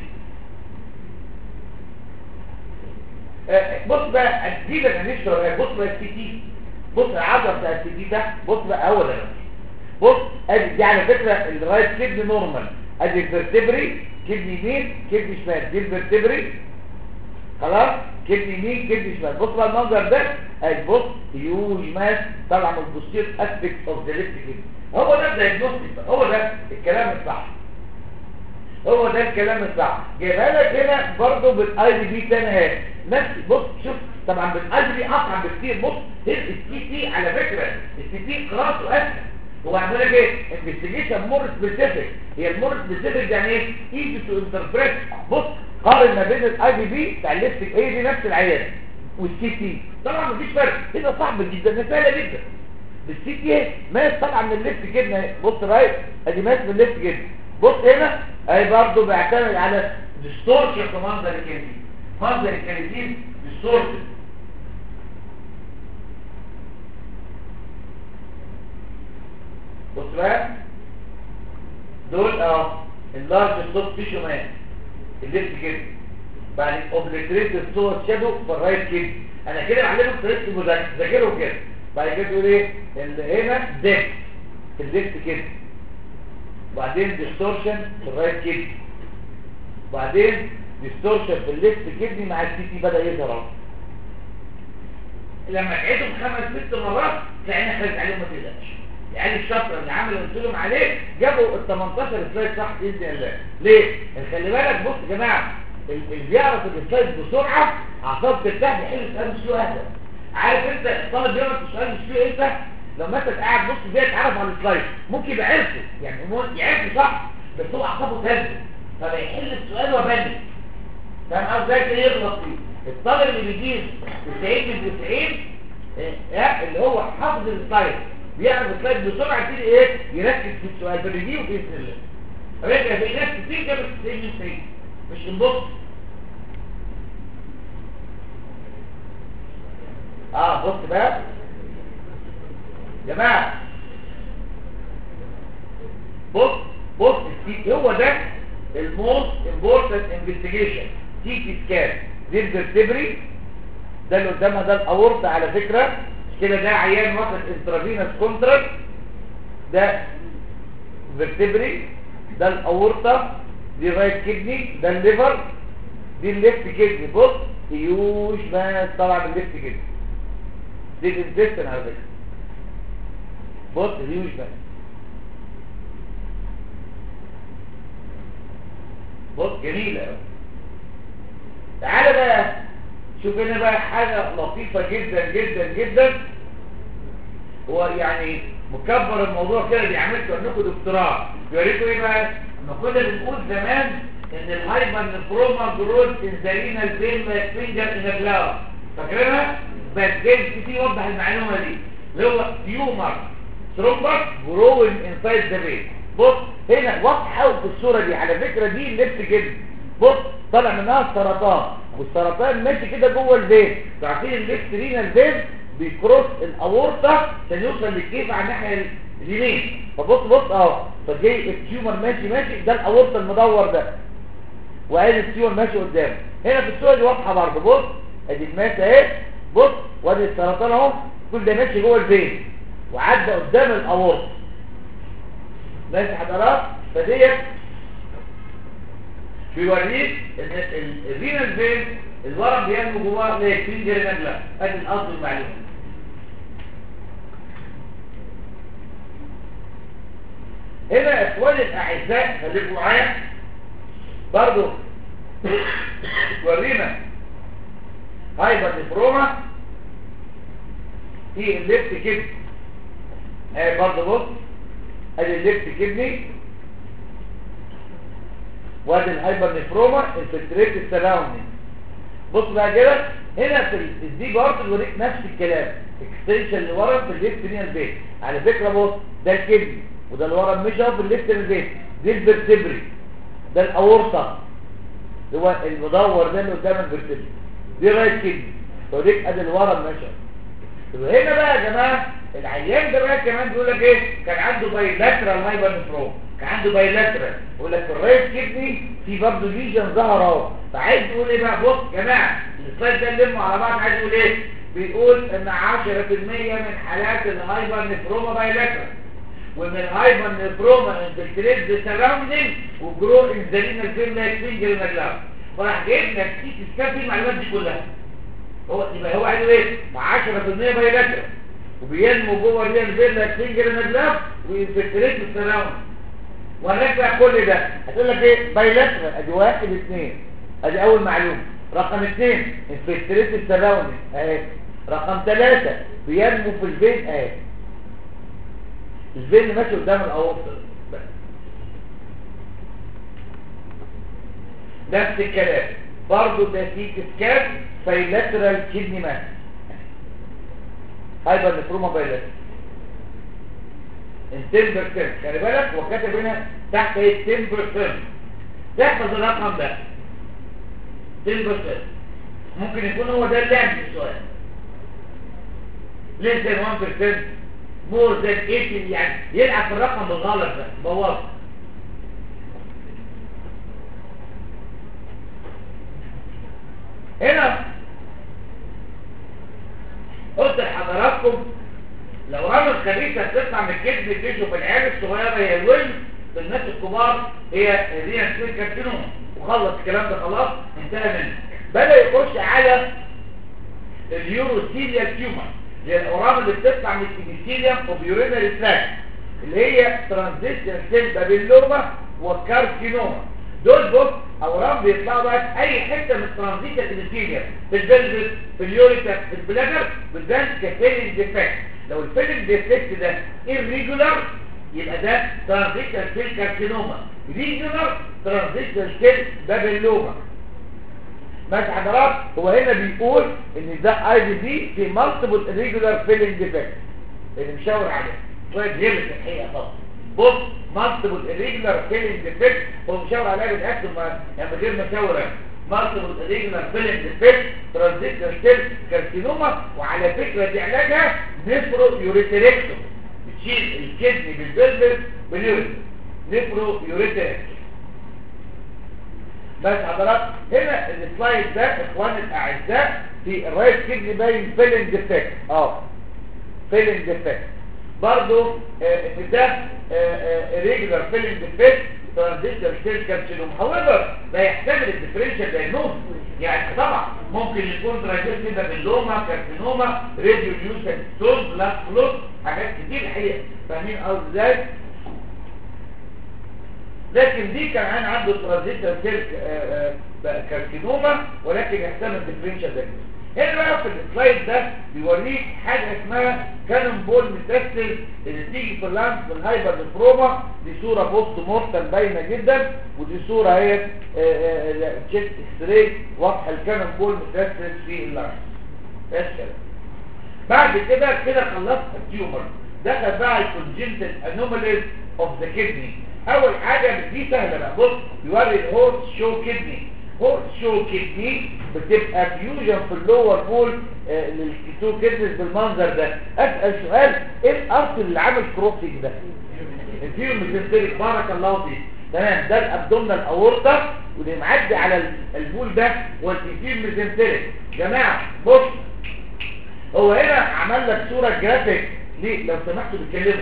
[SPEAKER 2] بص بقى اديلك هنشرح. بص بقى السي تي بص العضله بتاعت دي تحت، بص بقى هو ده. بص ادي دي على فكره الرايت كدني نورمال، ادي الفرتبري كدني يمين كدني شمال، دي الفرتبري خلاص كدني يمين كدني شمال. بص بقى المنظر ده ادي بص هيوج ماس طالع من البوستير اسبكت اوف ذا ليفت كدني. هو ده الدايجنوستيك، هو ده الكلام الصح، هو ده الكلام الصح. جايبها لك هنا برضه بالاي دي بي تاني اهي نفس. بص شوف طبعا بالاي دي بي اصعب بكتير. بص السي تي على فكره السي تي قراءته اسهل. هو عامل لك ايه؟ انفستيجيشن مور سبيسيفيك. هي المور سبيسيفيك يعني ايه؟ ايزي تو انتربريت. بص قارن ما بين الاي دي بي بتاع الليفتك هي دي نفس العيان والسي تي طبعا مفيش فرق. هنا صعب جدا سهله جدا. بالسي تي ماس طالعه من الليفت كده اهي. بص رايت ادي ماس من الليفت كده. بص هنا اهي برضه بيعتمد على ديستورشن في منظر الكلمه. منظر الكلمتين ديستورشن. بص بقى دول اللارج ستوب تيشو مان الليفت كده بعد اوبليتريت الصور شادو في الرايت كده. انا كده بعلمك طريقه المذاكره ذاكرهم كده. بعد كده تقول ايه اللي هنا ده في الليفت كده، وبعدين ديستورشن في الرايت كده، وبعدين ديستورشن في الليفت كدني مع السي تي بدا يظهر اهو. لما تعيدهم 5 6 مرات تلاقينا خارج عليهم ما تقلقش. يعني الشطر اللي عملوا قلت لهم عليه جابوا ال 18 سلايد صح باذن الله. ليه؟ خلي بالك بص يا جماعه اللي بيعرف السلايد بسرعه اعصاب ترتاح يحل السؤال مش له اهدى. عارف انت الطالب بيعرف السؤال مش له امتى؟ لو مثلا قاعد بص ازاي اتعرف على السلايد ممكن يبقى عرفه يعني يعرفه صح بس هو اعصابه تهدى فبيحل السؤال وبني. فاهم قصدي ازاي يغلط فيه؟ الطالب اللي بيجيب 90 من 90 اللي هو حافظ السلايد بيعرف السلايد بسرعه يبتدي ايه يركز في السؤال فبيجيبه باذن الله. فبقى في ناس كتير جابت 90 من 90 مش نبص. بص بقى يا جماعه بص هو ده الموست امبورتنت انفستيجيشن. تي تي سكان دي الفرتبري ده اللي قدامها ده الاورطه على فكره مش كده. ده عيان واخد انترافينوس كونتراكت ده فيرتبري ده الاورطه دي الرايت كدني ده الليفر دي الليفت كدني. بص هيوش ماس طالع من الليفت كدني دي الانتستين على فكره. بص هيوش ماس بص جميله قوي. تعالى بقى شوف هنا بقى حاجه لطيفه جدا جدا جدا. هو يعني مكبر الموضوع كده بيعملكم انكم دكتوراه. بيوريكم ايه بقى؟ لما كنا بنقول زمان ان الهايبر نفروما جروث انزالينا الفين فينجر ان كلاود فاكرينها؟ بس جاي كتير يوضح المعلومه دي اللي هو تيومر ثرومبس جروين انسايد ذا فين. بص هنا واضحه قوي في الصوره دي على فكره دي الليفت كده. بص طالع منها السرطان والسرطان ماشي كده جوه الفين. عارفين الليفت رينال فين بيكروس الاورطه عشان يوصل للكيف على الناحيه اليمين. فبص اهو فجاي التيومر ماشي ده الاورطه المدور ده وادي التيومر ماشي قدامه. هنا في الصوره دي واضحه برضه. بص ادي الماس اهي بص وادي السرطان اهو كل ده ماشي جوه الفين وعدى قدام الاورطه ماشي حضرات. فديت بيوريك ان الرينال فين الورم بينمو جواه ليه فين جرينال. ادي القصد المعلومه. هنا اخواني الاعزاء خليكم معايا برضو ورينا هايبر نفروما في الليفت كدني اهي برضو. بص ادي الليفت كدني وادي الهايبر نفروما انفلتريت السراوندنج. بص بقى كده هنا في دي برضه بيوريك نفس الكلام اكستنشن اللي ورا في الليفت رينال فين على فكره. بص ده الكدني وده اللي ورا مش اهو في الليفت رينال فين دي الفرتبري ده الاورطه اللي هو المدور ده اللي قدام الفرتبري دي رايت كدني بيوريك ادي اللي ورا ماشي. هنا بقى يا جماعه العيان ده بقى كمان بيقول لك ايه كان عنده بايلاترال هايبر نفروما كان عنده بايلاترال يقول لك الرايت كدني في برضه ليجن ظهر اهو. فعايز يقول ايه بقى؟ بص يا جماعه السلايد ده نلمه على بعض. عايز يقول ايه؟ بيقول ان 10% من حالات الهايبر نفروما بايلاترال، وان الهايبر نفروما انفلتريت ذا سراوندينج وجرو ان ذا رينال فين لايك فينجر نجلاف. فراح جايب لك سي تي سكان فيه المعلومات دي كلها. يبقى هو قال ايه؟ 10% بايلاترال وبينمو جوه الرينال فين لايك فينجر نجلاف وانفلتريت ذا سراوندينج. وهنرجع كل ده هتقول لك ايه؟ بايلاترال ادي 1 2 ادي اول معلومه. رقم 2 انفلتريت السراوندينج اهي. رقم 3 بينمو في الفين اهي. الفين اللي ماشي قدام الاورطه بس. نفس الكلام برضه ده سي سكان بايلاترال كيدني ماس هايبر نفروما بايلاترال ان 10%. خلي بالك هو كاتب هنا تحت ايه 10%. تحفظ الرقم ده 10%. ممكن يكون هو ده اللي عند السؤال. less than 1% more than 80 يعني يلعب في الرقم بالغلط ده بوظ. هنا قلت لحضراتكم لو رمل خبيثه بتطلع من الكبد تشوف العيال الصغيره هي الولد، في الناس الكبار هي الرينال سيل كارسينوما. وخلص الكلام ده خلاص انتهى منه. بدا يخش على اليوروثيليال تيومر اللي هي الاورام اللي بتطلع من الابيثيليوم وبيورينري تراكت اللي هي ترانزيشن سيل بابيلوما وكارسينوما. دول بص اورام بيطلعوا بقى في اي حته من الترانزيشن الابيثيليوم، في البلفس في اليوريتا في البلادر بتبان كفيلنج ديفكت. لو الفيلنج ديفكت ده irregular يبقى ده ترانزيشن سيل كارسينوما، ريجولار ترانزيشن سيل بابيلوما. ماشي حضرات؟ هو هنا بيقول ان ده اي دي بي في مالتيبل irregular فيلنج ديفكت اللي مشاور عليه شويه غير الحقيقه طبعا. بص مالتيبل irregular فيلنج ديفكت هو مشاور عليها بالاكل يعني من غير ما اشاور مالتيبل irregular فيلنج ديفكت ترانزيشن سيل كارسينوما. وعلى فكره دي علاجها نفرو يوريتريكتوم، بتشيل الكدني بالبلفس باليوريت نفرو يوريتريكتوم. بس حضرات هنا السلايد ده اخواني الاعزاء في الرايت كدني باين فيلنج ديفكت فيلنج ديفكت برضه ان ده ريجولار فيلنج ديفكت ترانزيشن سيل كارسينوما. هاويفر ده يحتمل الديفرنشال دايجنوز يعني طبعا ممكن يكون ترانزيشن ده باللوما كارسينوما راديو نيوسن ستون بلاك فلوت حاجات كتير الحقيقه. فاهمين قصدي ازاي؟ لكن دي كان عنده ترانزيشن سيل كارسينوما ولكن يحتمل ديفرنشال دايجنوز. هنا بقى في السلايد ده بيوريك حاجه اسمها كانون بول ميتاستل اللي تيجي في اللانس بالهايبر نفروما. دي صوره بوست مورتال باينه جدا، ودي صوره هي تشيست اكس راي واضحه الكانون بول ميتاستل في اللانس. بس بعد كده خلصت التيومر. دخل بقى الكونجنتال انوماليز اوف ذا كدني. اول حاجه دي سهله بقى. بص بيوري الهورس شو كدني. هورس شو كدني بتبقى فيوجن في اللور بول للكيتو كدنس بالمنظر ده. اسال سؤال ايه الارث اللي عامل كروسنج ده؟ الفيرم ميزنتريك بارك الله فيك. تمام ده الابدومينال اورتا واللي معدي على البول ده والانفيرم ميزنتريك. جماعه بص هو هنا عمل لك صوره جرافيك ليه لو سمحتوا بتكلموا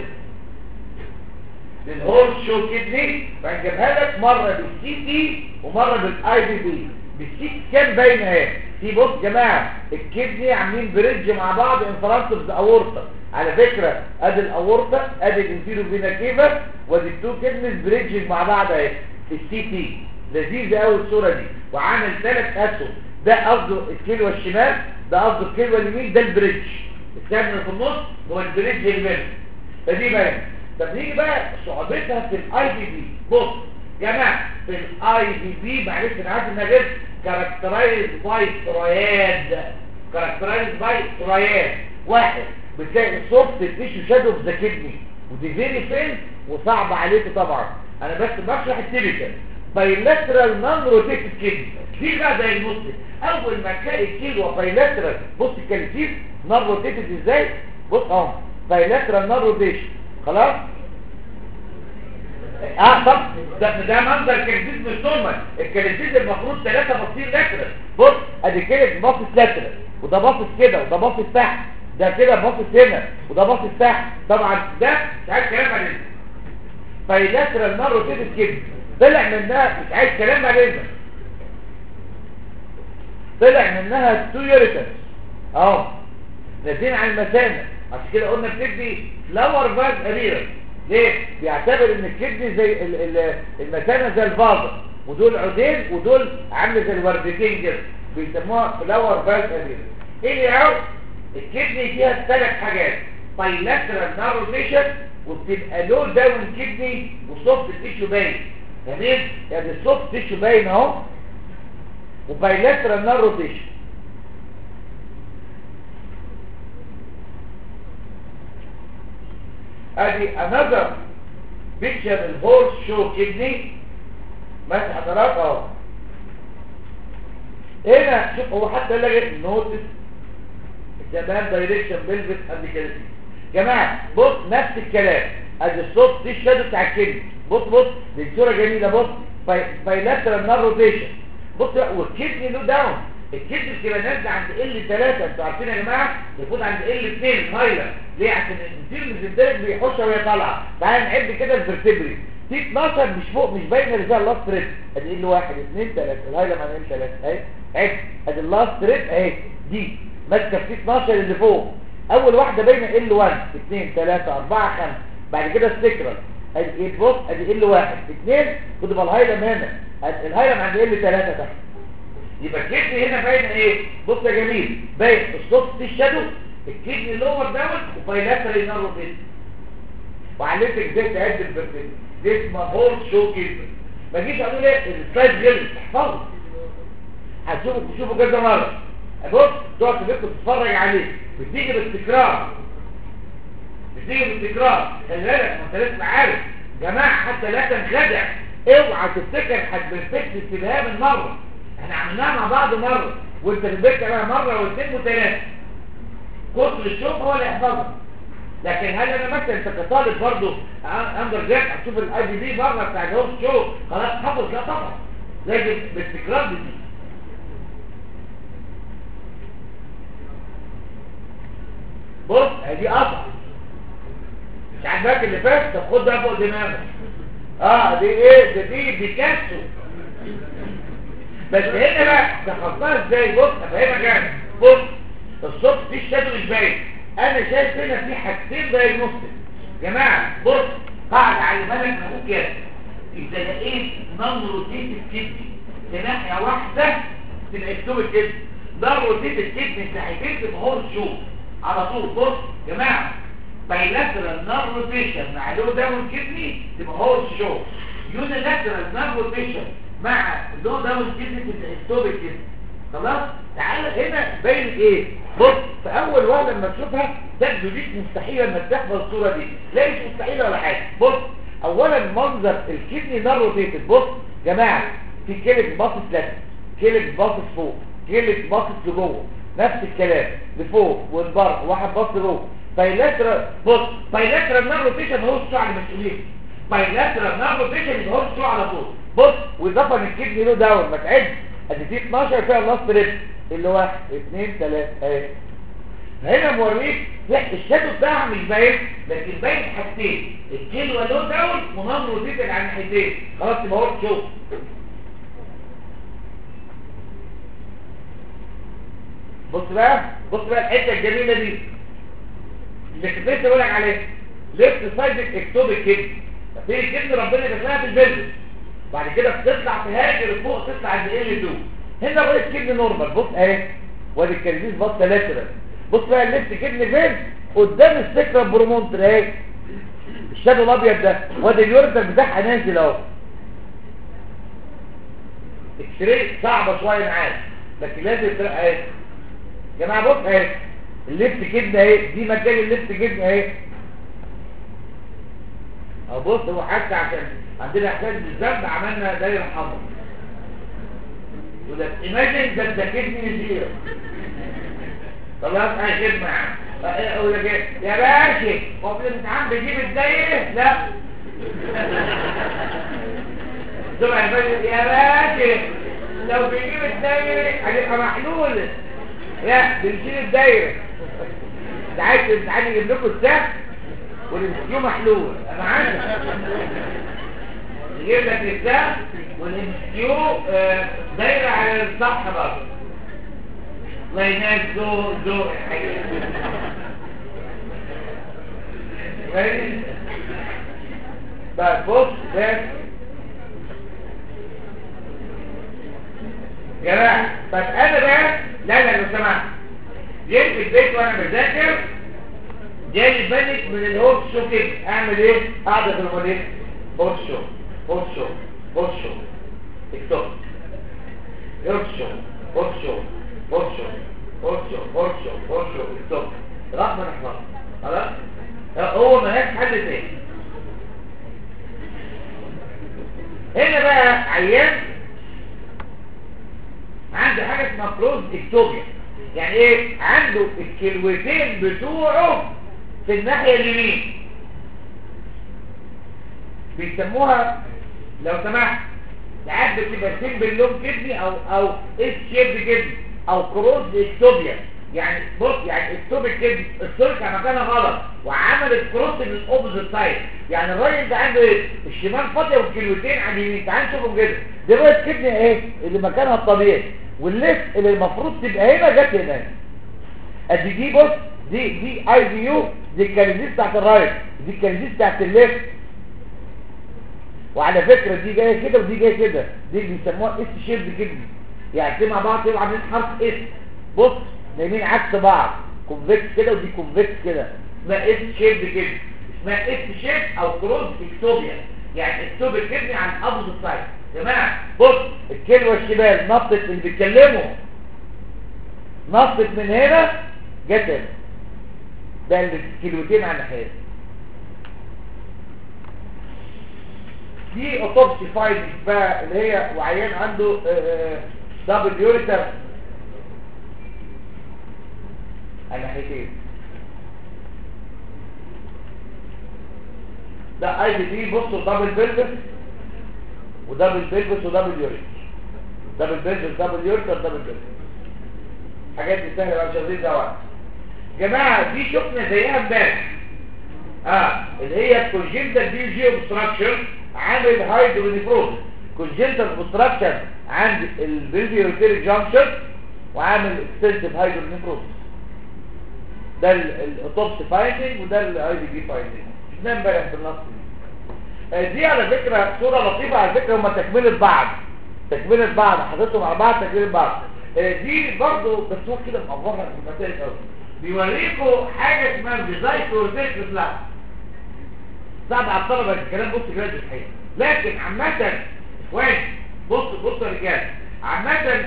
[SPEAKER 2] للهورس شو كدني فهنجيبها لك مره بالسي تي ومره بالاي بي بي. بالسي كام باينه اهي. دي بص يا جماعه الكدني عاملين بريدج مع بعض انفرانت اوف ذا اورتا. على فكره ادي الاورتا ادي الانفيرو فينا كيفا ودي التو كدنيز بريدج مع بعض اهي في السي تي. لذيذه قوي الصوره دي وعامل 3 اسهم. ده قصده الكيلو الشمال ده قصده الكيلو اليمين ده البريدج. السهم اللي في النص هو البريدج اليمين. فدي باينه. طب نيجي بقى صعوبتها في الاي بي بي. بص يا جماعه في الاي بي بي معلش انا عارف انها غير كاركترايز باي تراياد. كاركترايز باي تراياد. واحد بتلاقي سوفت تيشو شادو في ذا كدني ودي فيري فين وصعب عليكم طبعا. انا بس بشرح التيبيكال بايلاترال نون روتيتد كدني. دي بقى دايجنوستيك. اول ما تلاقي الكيلو بايلاترال بص الكاليتيف نون روتيتد ازاي. بص اهو بايلاترال نون روتيشن خلاص. طب ده منظر كاليتيز مش نورمال. الكاليتيز المفروض 3 بصير لاترال. بص ادي كده باصص لاترال وده باصص كده وده باصص تحت، ده كده باصص هنا وده باصص تحت. طبعا ده مش عايز كلام عليه. بايلاترال نار روتيتد كده طلع منها، مش عايز كلام عليه، طلع منها 2 يوريترز اهو نازلين على المثانه. عشان كده قلنا بتدي فلاور فاز ارير. ليه؟ بيعتبر ان الكدني زي المثانه زي الفازه، ودول عودين ودول عامله زي الوردتين كده، بيسموها فلاور فاز ارير. ايه اللي يعرف؟ الكدني فيها 3 حاجات: بايلاترال نار روتيشن، وبتبقى لو داون كدني، وسوفت تيشو باين. تمام؟ يعني السوفت تيشو باين اهو، وبايلاترال نار روتيشن. ادي another picture الهورس شو كدني. ماشي حضرات اهو. هنا شوف هو حتى لقى نوتس زمان دايركشن بلفس قبل كده. جماعه بص نفس الكلام، ادي الصوت دي الشادو بتاع الكدني. بص دي صوره جميله. بص بايلاترال نار روتيشن. بص والكدني له داون، الكدني بتبقى نازله عند ال3. انتوا عارفين يا جماعه المفروض عند ال2 هايلر. ليه؟ عشان الانتير ميزنتريك بيحوشها وهي طالعه. تعالى نعد كده الفرتبري تي 12 مش فوق، مش باينه اللي فيها اللاست ريب. ادي ال1 2 3 الهايلر معناها ال3 اهي. عد ادي اللاست ريب اهي، دي ماسكه في 12 اللي فوق. اول واحده باينه ال1 2 3 4 5. بعد كده السكرال ادي بص ادي ال1 2. خد بقى الهايلر هنا، الهايلر عند ال3 تحت. يبقى الكدني هنا باين ايه؟ بص يا جميل، باين الصوت دي الشادو، الكدني لور داون، وبايلاترال نار روتيشن. وعلمتك ازاي تعد الفرتبري. دي اسمها هورس شو كده. ما جيش اقول ايه السلايد غلط، احفظه. هتشوفوا كذا مره. بص تقعد في بيتكم تتفرج عليه، بتيجي باستكرار. خلي بالك ما انت لسه عارف. جماعه حتى لا تنخدع، اوعى تفتكر هتبرفكت استلهام المره. احنا عملناها مع بعض مره، وانت في البيت كمان مره واثنين وثلاثه. كتر الشوف هو اللي يحفظها. لكن هل انا مثلا انت كطالب برضه اندر جاد هتشوف الاي دي بي مره بتاع الهورس شو خلاص حافظ؟ لا طبعا، لازم باستكرار دي. بص دي قطعه مش عاجباك اللي فات، طب خد ده فوق دماغك. دي ايه؟ دي بيكاسو. بس هنا بقى تخطاها ازاي؟ بص افهمك انا. بص الصوت دي الشادو مش باين. انا شايف هنا في حاجتين دايجنوستيك. جماعه بص قاعده على بالك اخوك كده، اذا لقيت نون روتيتد كدني في ناحيه واحده تبقى اكتوب كده، ده روتيتد كدني في ناحيتين تبقى هورس شو على طول. بص جماعه بايلاترال نار روتيشن مع لو داون كدني تبقى هورس شو. يونيلاترال نار روتيشن مع لو داون كدني تبقى اكتوب كده. خلاص تعالى هنا باين ايه؟ بص في اول واحده لما تشوفها تبدو ليك مستحيله انك تحفظ الصوره دي. لا مش مستحيله ولا حاجه. بص اولا منظر الكدني نار روتيتد. بص جماعه في كلك باصص لك، كلك باصص فوق، كلك باصص لجوه، نفس الكلام لفوق والبر، واحد باصص لجوه. بايلاترال بص بايلاترال نار روتيشن هو الشو على المسؤولين. بايلاترال نار روتيشن هو الشو على طول. بص واضافه ان الكدني له داون ما تعدش. ادي في 12 فيها اللاست ريب اللي 1 2 3 اهي. هنا موريك الشادو بتاعها مش باين، لكن باين حاجتين: الكيلو لو داون ونون روتيتد على الناحيتين. خلاص يبقى هو شوف. بص بقى الحته الجميله دي اللي كنت لسه بقول لك عليها، ليفت سايد اكتوبيك كده. في الكدني ربنا يدخلها في البلد، بعد كده بتطلع تهاجر فوق، تطلع عند ال2. هنا الرايت كدني نورمال. بص اهي، وادي الكالفيس باص لاترال. بص بقى الليفت كدني فين؟ قدام السكرة برومونتر اهي، الشادو الابيض ده، وادي اليورتر بتاعها نازل اهو. اكس صعبه شويه معاك لكن لازم تبقى اهي. يا جماعه بص اهي الليفت كدني اهي، دي مكان الليفت كدني اهي. اهو بص هو حتى عشان عندنا احساس بالذنب عملنا دايره حمراء. يقول لك ايماجن ده كدني زيرو. خلاص انا كده معاك. اقول لك ايه يا باشا، هو في الامتحان بيجيب الدايره؟ لا. سمع يا باشا لو بيجيب الدايره هتبقى محلول. لا بنشيل الدايره. انت عايز نجيب لكم السهم والمسكيو محلول. انا عارف نجيب لك السهم والمسكيو دايره على السطح برضه. الله ينال ذوق الحقيقه. طيب بص بس يا جماعه. طب انا بقى لا لو سمحت جيت في البيت وانا بذاكر جالي بانك من الهوت شو كده اعمل ايه؟ قاعده في الموديل هوت شو هوت شو هوت شو اكتب هوت شو هوت شو هوت شو هوت شو هوت شو هوت شو اكتب راح من احمر. خلاص هو ملهاش حل تاني. هنا بقى عيان عنده حاجه اسمها كروز اكتوبيا. يعني ايه؟ عنده الكلوتين بتوعه في الناحيه اليمين بيسموها لو سمحت ساعات بتبقى سيمبل لون كدني او اس شيب كدني او كروز اكتوبيا. يعني بص يعني اكتوبيك كدني السلك مكانها غلط وعملت كروس من الاوبوزيت سايد. يعني الراجل ده عنده ايه؟ الشمال فاضيه والكلوتين على اليمين. تعال نشوفهم كده. دي بقى الكدني ايه اللي مكانها الطبيعي والليفت اللي المفروض تبقى هنا جت هنا. ادي دي بص دي اي بي يو دي الكاليزيس بتاعت الرايت دي الكاليزيس بتاعت الليفت. وعلى فكره دي جايه كده ودي جايه كده. دي بيسموها اس شيب كدني. يعني مع بعض يبقى عاملين حرف اس. بص نايمين عكس بعض كونفكس كده ودي كونفكس كده اسمها اس شيب كده. اسمها اس شيب او كروز اكتوبيا. يعني اكتوبيك كدني عن الابوزيت سايد. يا جماعه بص الكلوه الشمال نطت اللي بيتكلموا نطت من هنا جت هنا. ده الكلوتين على الناحيه دي اوتوبسي فايندنج بقى اللي هي وعيان عنده دبل يوريتر على الناحيتين. ده اي بي بصوا دبل بيلفس ودبل بيلفس ودبل يوريتر. دبل بيلفس دبل يوريتر دبل بيلفس. حاجات دي سهله بقى مش عايزين ده وقت. جماعه دي شفنا زيها امبارح اللي هي كونجنتال بي جي اوبستراكشن عامل هايدرونيفروز. كونجنتال اوبستراكشن عند البيلفيوريتيريك جانكشن وعامل اكستنسيف هايدرونيفروز. ده الاوتوبسي فايندنج وده الاي بي بي فايندنج. شفناها امبارح في النص دي على فكره صوره لطيفه. على فكره هم تكمله بعض حاططهم على بعض تكمله بعض. دي برضه بس هو كده مقفرها في المسائل قوي. بيوريكم حاجه اسمها ديزايكلوزيك ريفلاكس. صعب على الطلبه الكلام بص كده الحقيقه. لكن عامه اخوان بص يا رجاله عامه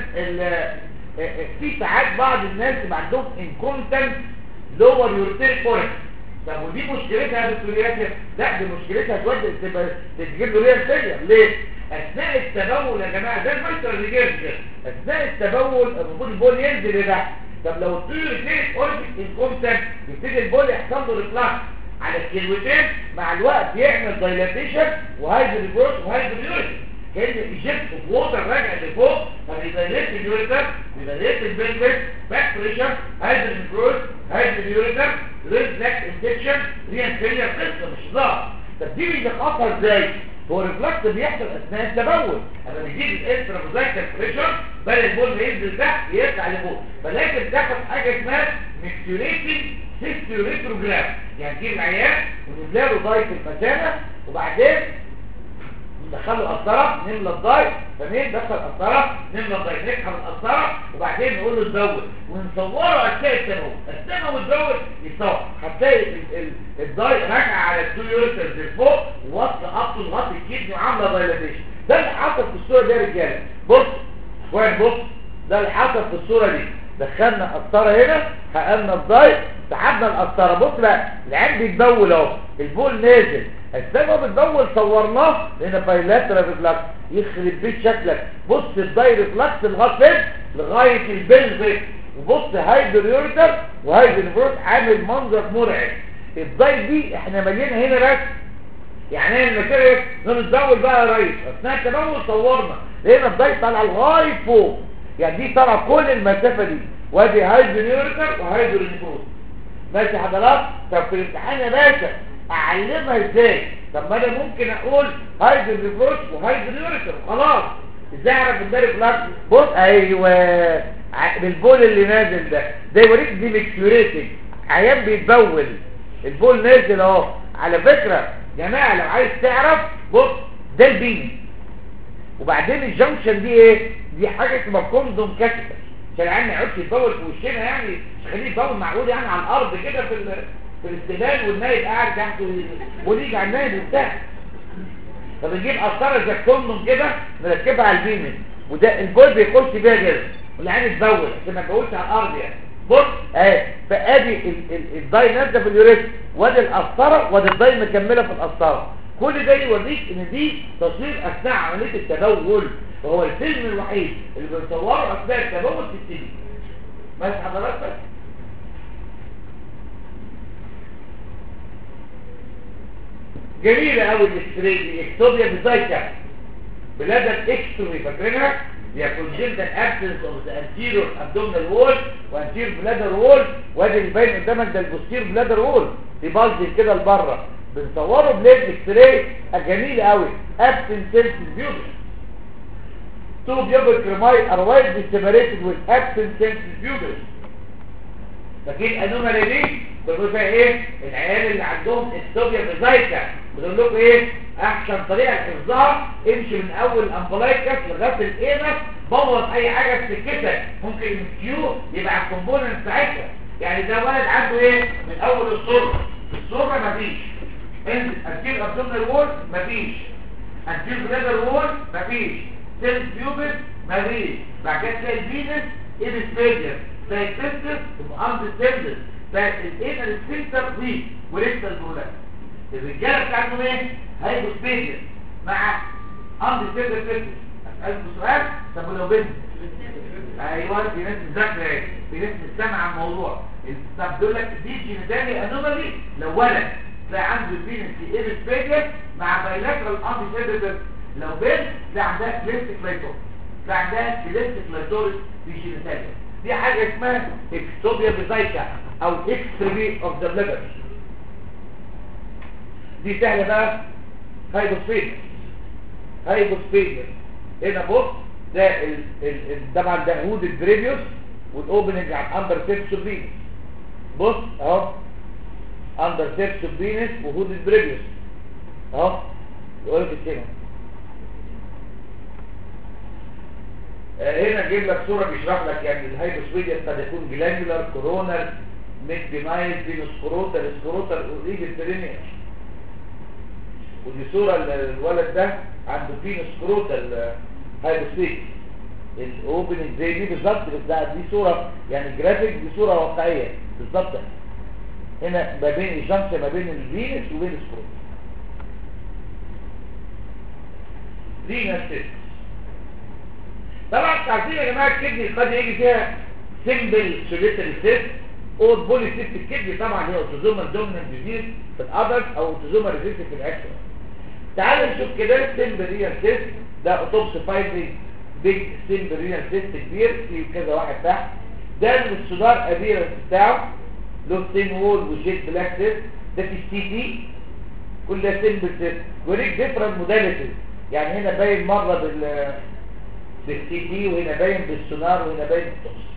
[SPEAKER 2] في ساعات بعض الناس يبقى عندهم انكونتنت لور يوريتيريك فوركس. طب ودي مشكلتها بالكليات؟ لا دي مشكلتها تجيب له ريال ليه؟ اثناء التبول يا جماعه ده المايستر اللي جاي كده. اثناء التبول المفروض البول ينزل لتحت. طب لو اليوريتيريك فوركس انكونتنت يبتدي البول يحصل له ريفلاكس على الكلوتين مع الوقت يعمل دايلاتيشن وهيدري جروث وهيدري يوريتر. كان ايجكت اوف ووتر راجع لفوق فبيدايليت اليوريتر بيدايليت البلفس باك بريشر هيدري جروث هيدري يوريتر ريفلكس انفكشن ريانفيلير قصه مش ضعف. طب دي بيدققها ازاي؟ هو الريفلكس بيحصل اثناء التبول. انا بجيب الانترافوزايتال بريشر بدل البول ما ينزل تحت يطلع لفوق. فلازم تاخد حاجه اسمها ميكسيوليتنج سيستيوريتروجرام. يعني تجيب العيان ونملى له ضاي في المثانه وبعدين ندخله قسطره نملى الضاي. فمين دخل قسطره نملى الضاي نسحب القسطره وبعدين نقول له تزود ونصوره اثناء التبول. اثناء ما بتزود يتصور هتلاقي الضاي راجع على التو يوريترز لفوق ووصل ابطه لغايه الكدني وعامله دايلاتيشن. ده اللي حصل في الصوره دي يا رجاله. بص ده اللي حصل في الصوره دي. دخلنا قسطره هنا حققنا الضاي سحبنا القسطره. بص بقى العين بيتبول اهو البول نازل. اثناء ما بتبول صورناه لقينا بايلاترال ريفلاكس. يخرب بيت شكلك. بص الضاي ريفلاكس لغايه فين؟ لغايه البلفس. وبص هايدر يوريتر وهايدر نيفروز عامل منظر مرعب. الضاي دي احنا ملينا هنا بس. يعني ايه الماتيريال نتدول بقى يا ريس. اثناء التبول صورنا لقينا الضاي طالعه لغايه فوق. يعني دي طالعه كل المسافه دي، وادي هايدرونيوريتر وهايدرونيفروز. ماشي حضرات؟ طب في الامتحان يا باشا اعلمها ازاي؟ طب ما انا ممكن اقول هايدرونيفروز وهايدرونيوريتر خلاص. ازاي اعرف الداري بلاك؟ بص ايوه بالبول اللي نازل ده يوريك دي ميكسوريتنج، عيان بيتبول، البول نازل اهو. على فكره يا جماعه لو عايز تعرف بص ده البيني، وبعدين الجنكشن دي ايه؟ دي حاجه اسمها كوندوم كاتيتر، عشان العيان ما يقعدش يتبول في وشنا، يعني مش خليه يتبول معقول يعني على الارض كده في الاستقبال والنايب قاعد تحت وليجي على النايب وبتاع. فبنجيب قسطره زي الكوندوم كده نركبها على البيني، وده البول بيخش بيها كده والعيان يتبول عشان ما يتبولش على الارض يعني. بص اهي فادي الداي نازله في اليوريث، وادي القسطره وادي الداي مكمله في القسطره. كل ده يوريك ان دي تصوير اثناء عمليه التبول، وهو الفيلم الوحيد اللي بنصوره اثناء التبول في السينما. ماشي حضرتك؟ جميله قوي الاكتوبيا بزايكا بلاد الاكسترومي، فاكرينها؟ هي كونجنتال ابسنس اوف ذا انتيريور ابدومينال وول وانتيريور بلادر وول، وادي اللي باين قدامك ده البوستير بلادر وول، دي بالز كده لبره، بنصوره بليد اكس راي جميل قوي. ابسنس سيلز بيوبل تو بيوبل كريماي ار وايدلي سيبريتد وذ ابسنس سيلز بيوبل. فاكرين انومالي دي بيقولوا فيها ايه؟ العيال اللي عندهم اكتوبيا بزايكا بيقول لكم ايه؟ احسن طريقه لحفظها امشي من اول الامبلايكس لغايه الانس، بوظ اي حاجه في سكتك، ممكن الكيو يبقى الكومبوننت بتاعتها. يعني ده ولد عنده ايه؟ من اول الصوره مفيش، انتير ابدومينال وول مفيش، انتير بلادر وول مفيش، سيلز بيوبس مفيش، بعد كده تلاقي الفينس ايبسبيديا، تلاقي التستس وأمد التندس، تلاقي الانر سفنكتر ويك ولسه البرولاكس. الرجاله بتاعتهم ايه؟ هايبوسبيديا مع امد التندس تستس. اسالكم سؤال، طب ولو بنت؟ ايوه في ناس مذاكره ايه؟ في ناس مستمعه على الموضوع. طب بيقول لك دي جينيتالي انومالي لو ولد تلاقي عنده الفينس في ايبسبيديا مع بايلاترال امد التندس. لو بنت تلاقي عندها كليستيك لايتور، تلاقي عندها كليستيك لايتورس في جينيتاليا. دي حاجه اسمها اكتوبيا بزايكا او اكستري اوف ذا بلادر. دي سهله بقى. هايبوسبيديا هنا بص ده طبعا ده هود البريفيوس والاوبننج على الاندر سيرفس بينس. بص اهو اندر سيرفس بينس وهود البريفيوس اهو يقول لك كده. هنا جايب لك صوره بيشرح لك يعني الهايبوسبيديا قد يكون جلاندولار كورونال ميكديمايل فينوس كروتال سكروتال اوريجل برينيا. ودي صوره الولد ده عنده فينوس كروتال هايبوسبيديا الاوبننج زي دي بالظبط، بس دي صوره يعني جرافيك، دي صوره واقعيه بالظبط. هنا ما بين الجنكشن ما بين الفينوس وبين السكروتال دي نفس. طبعا عارفين يا جماعه الكدني قد يجي فيها سمبل سوليتري سيست او بولي سيست. الكدني طبعا هي اوتوزومال دومينانت ديزيز في الادلت او اوتوزومال ريسيسيف في الاكشن. تعالوا نشوف كده سمبل رينال سيست ده اوتوبسي فايندنج بيج سمبل رينال سيست كبير في كذا واحد تحت. ده السودار ابيرنس بتاعه له سين وول وجيت بلاك سيست. ده في السي تي كل ده سمبل سيست وريك ديفرنت موداليتيز. يعني هنا باين مره بالسي تي وهنا باين بالسونار وهنا باين بالتوكس.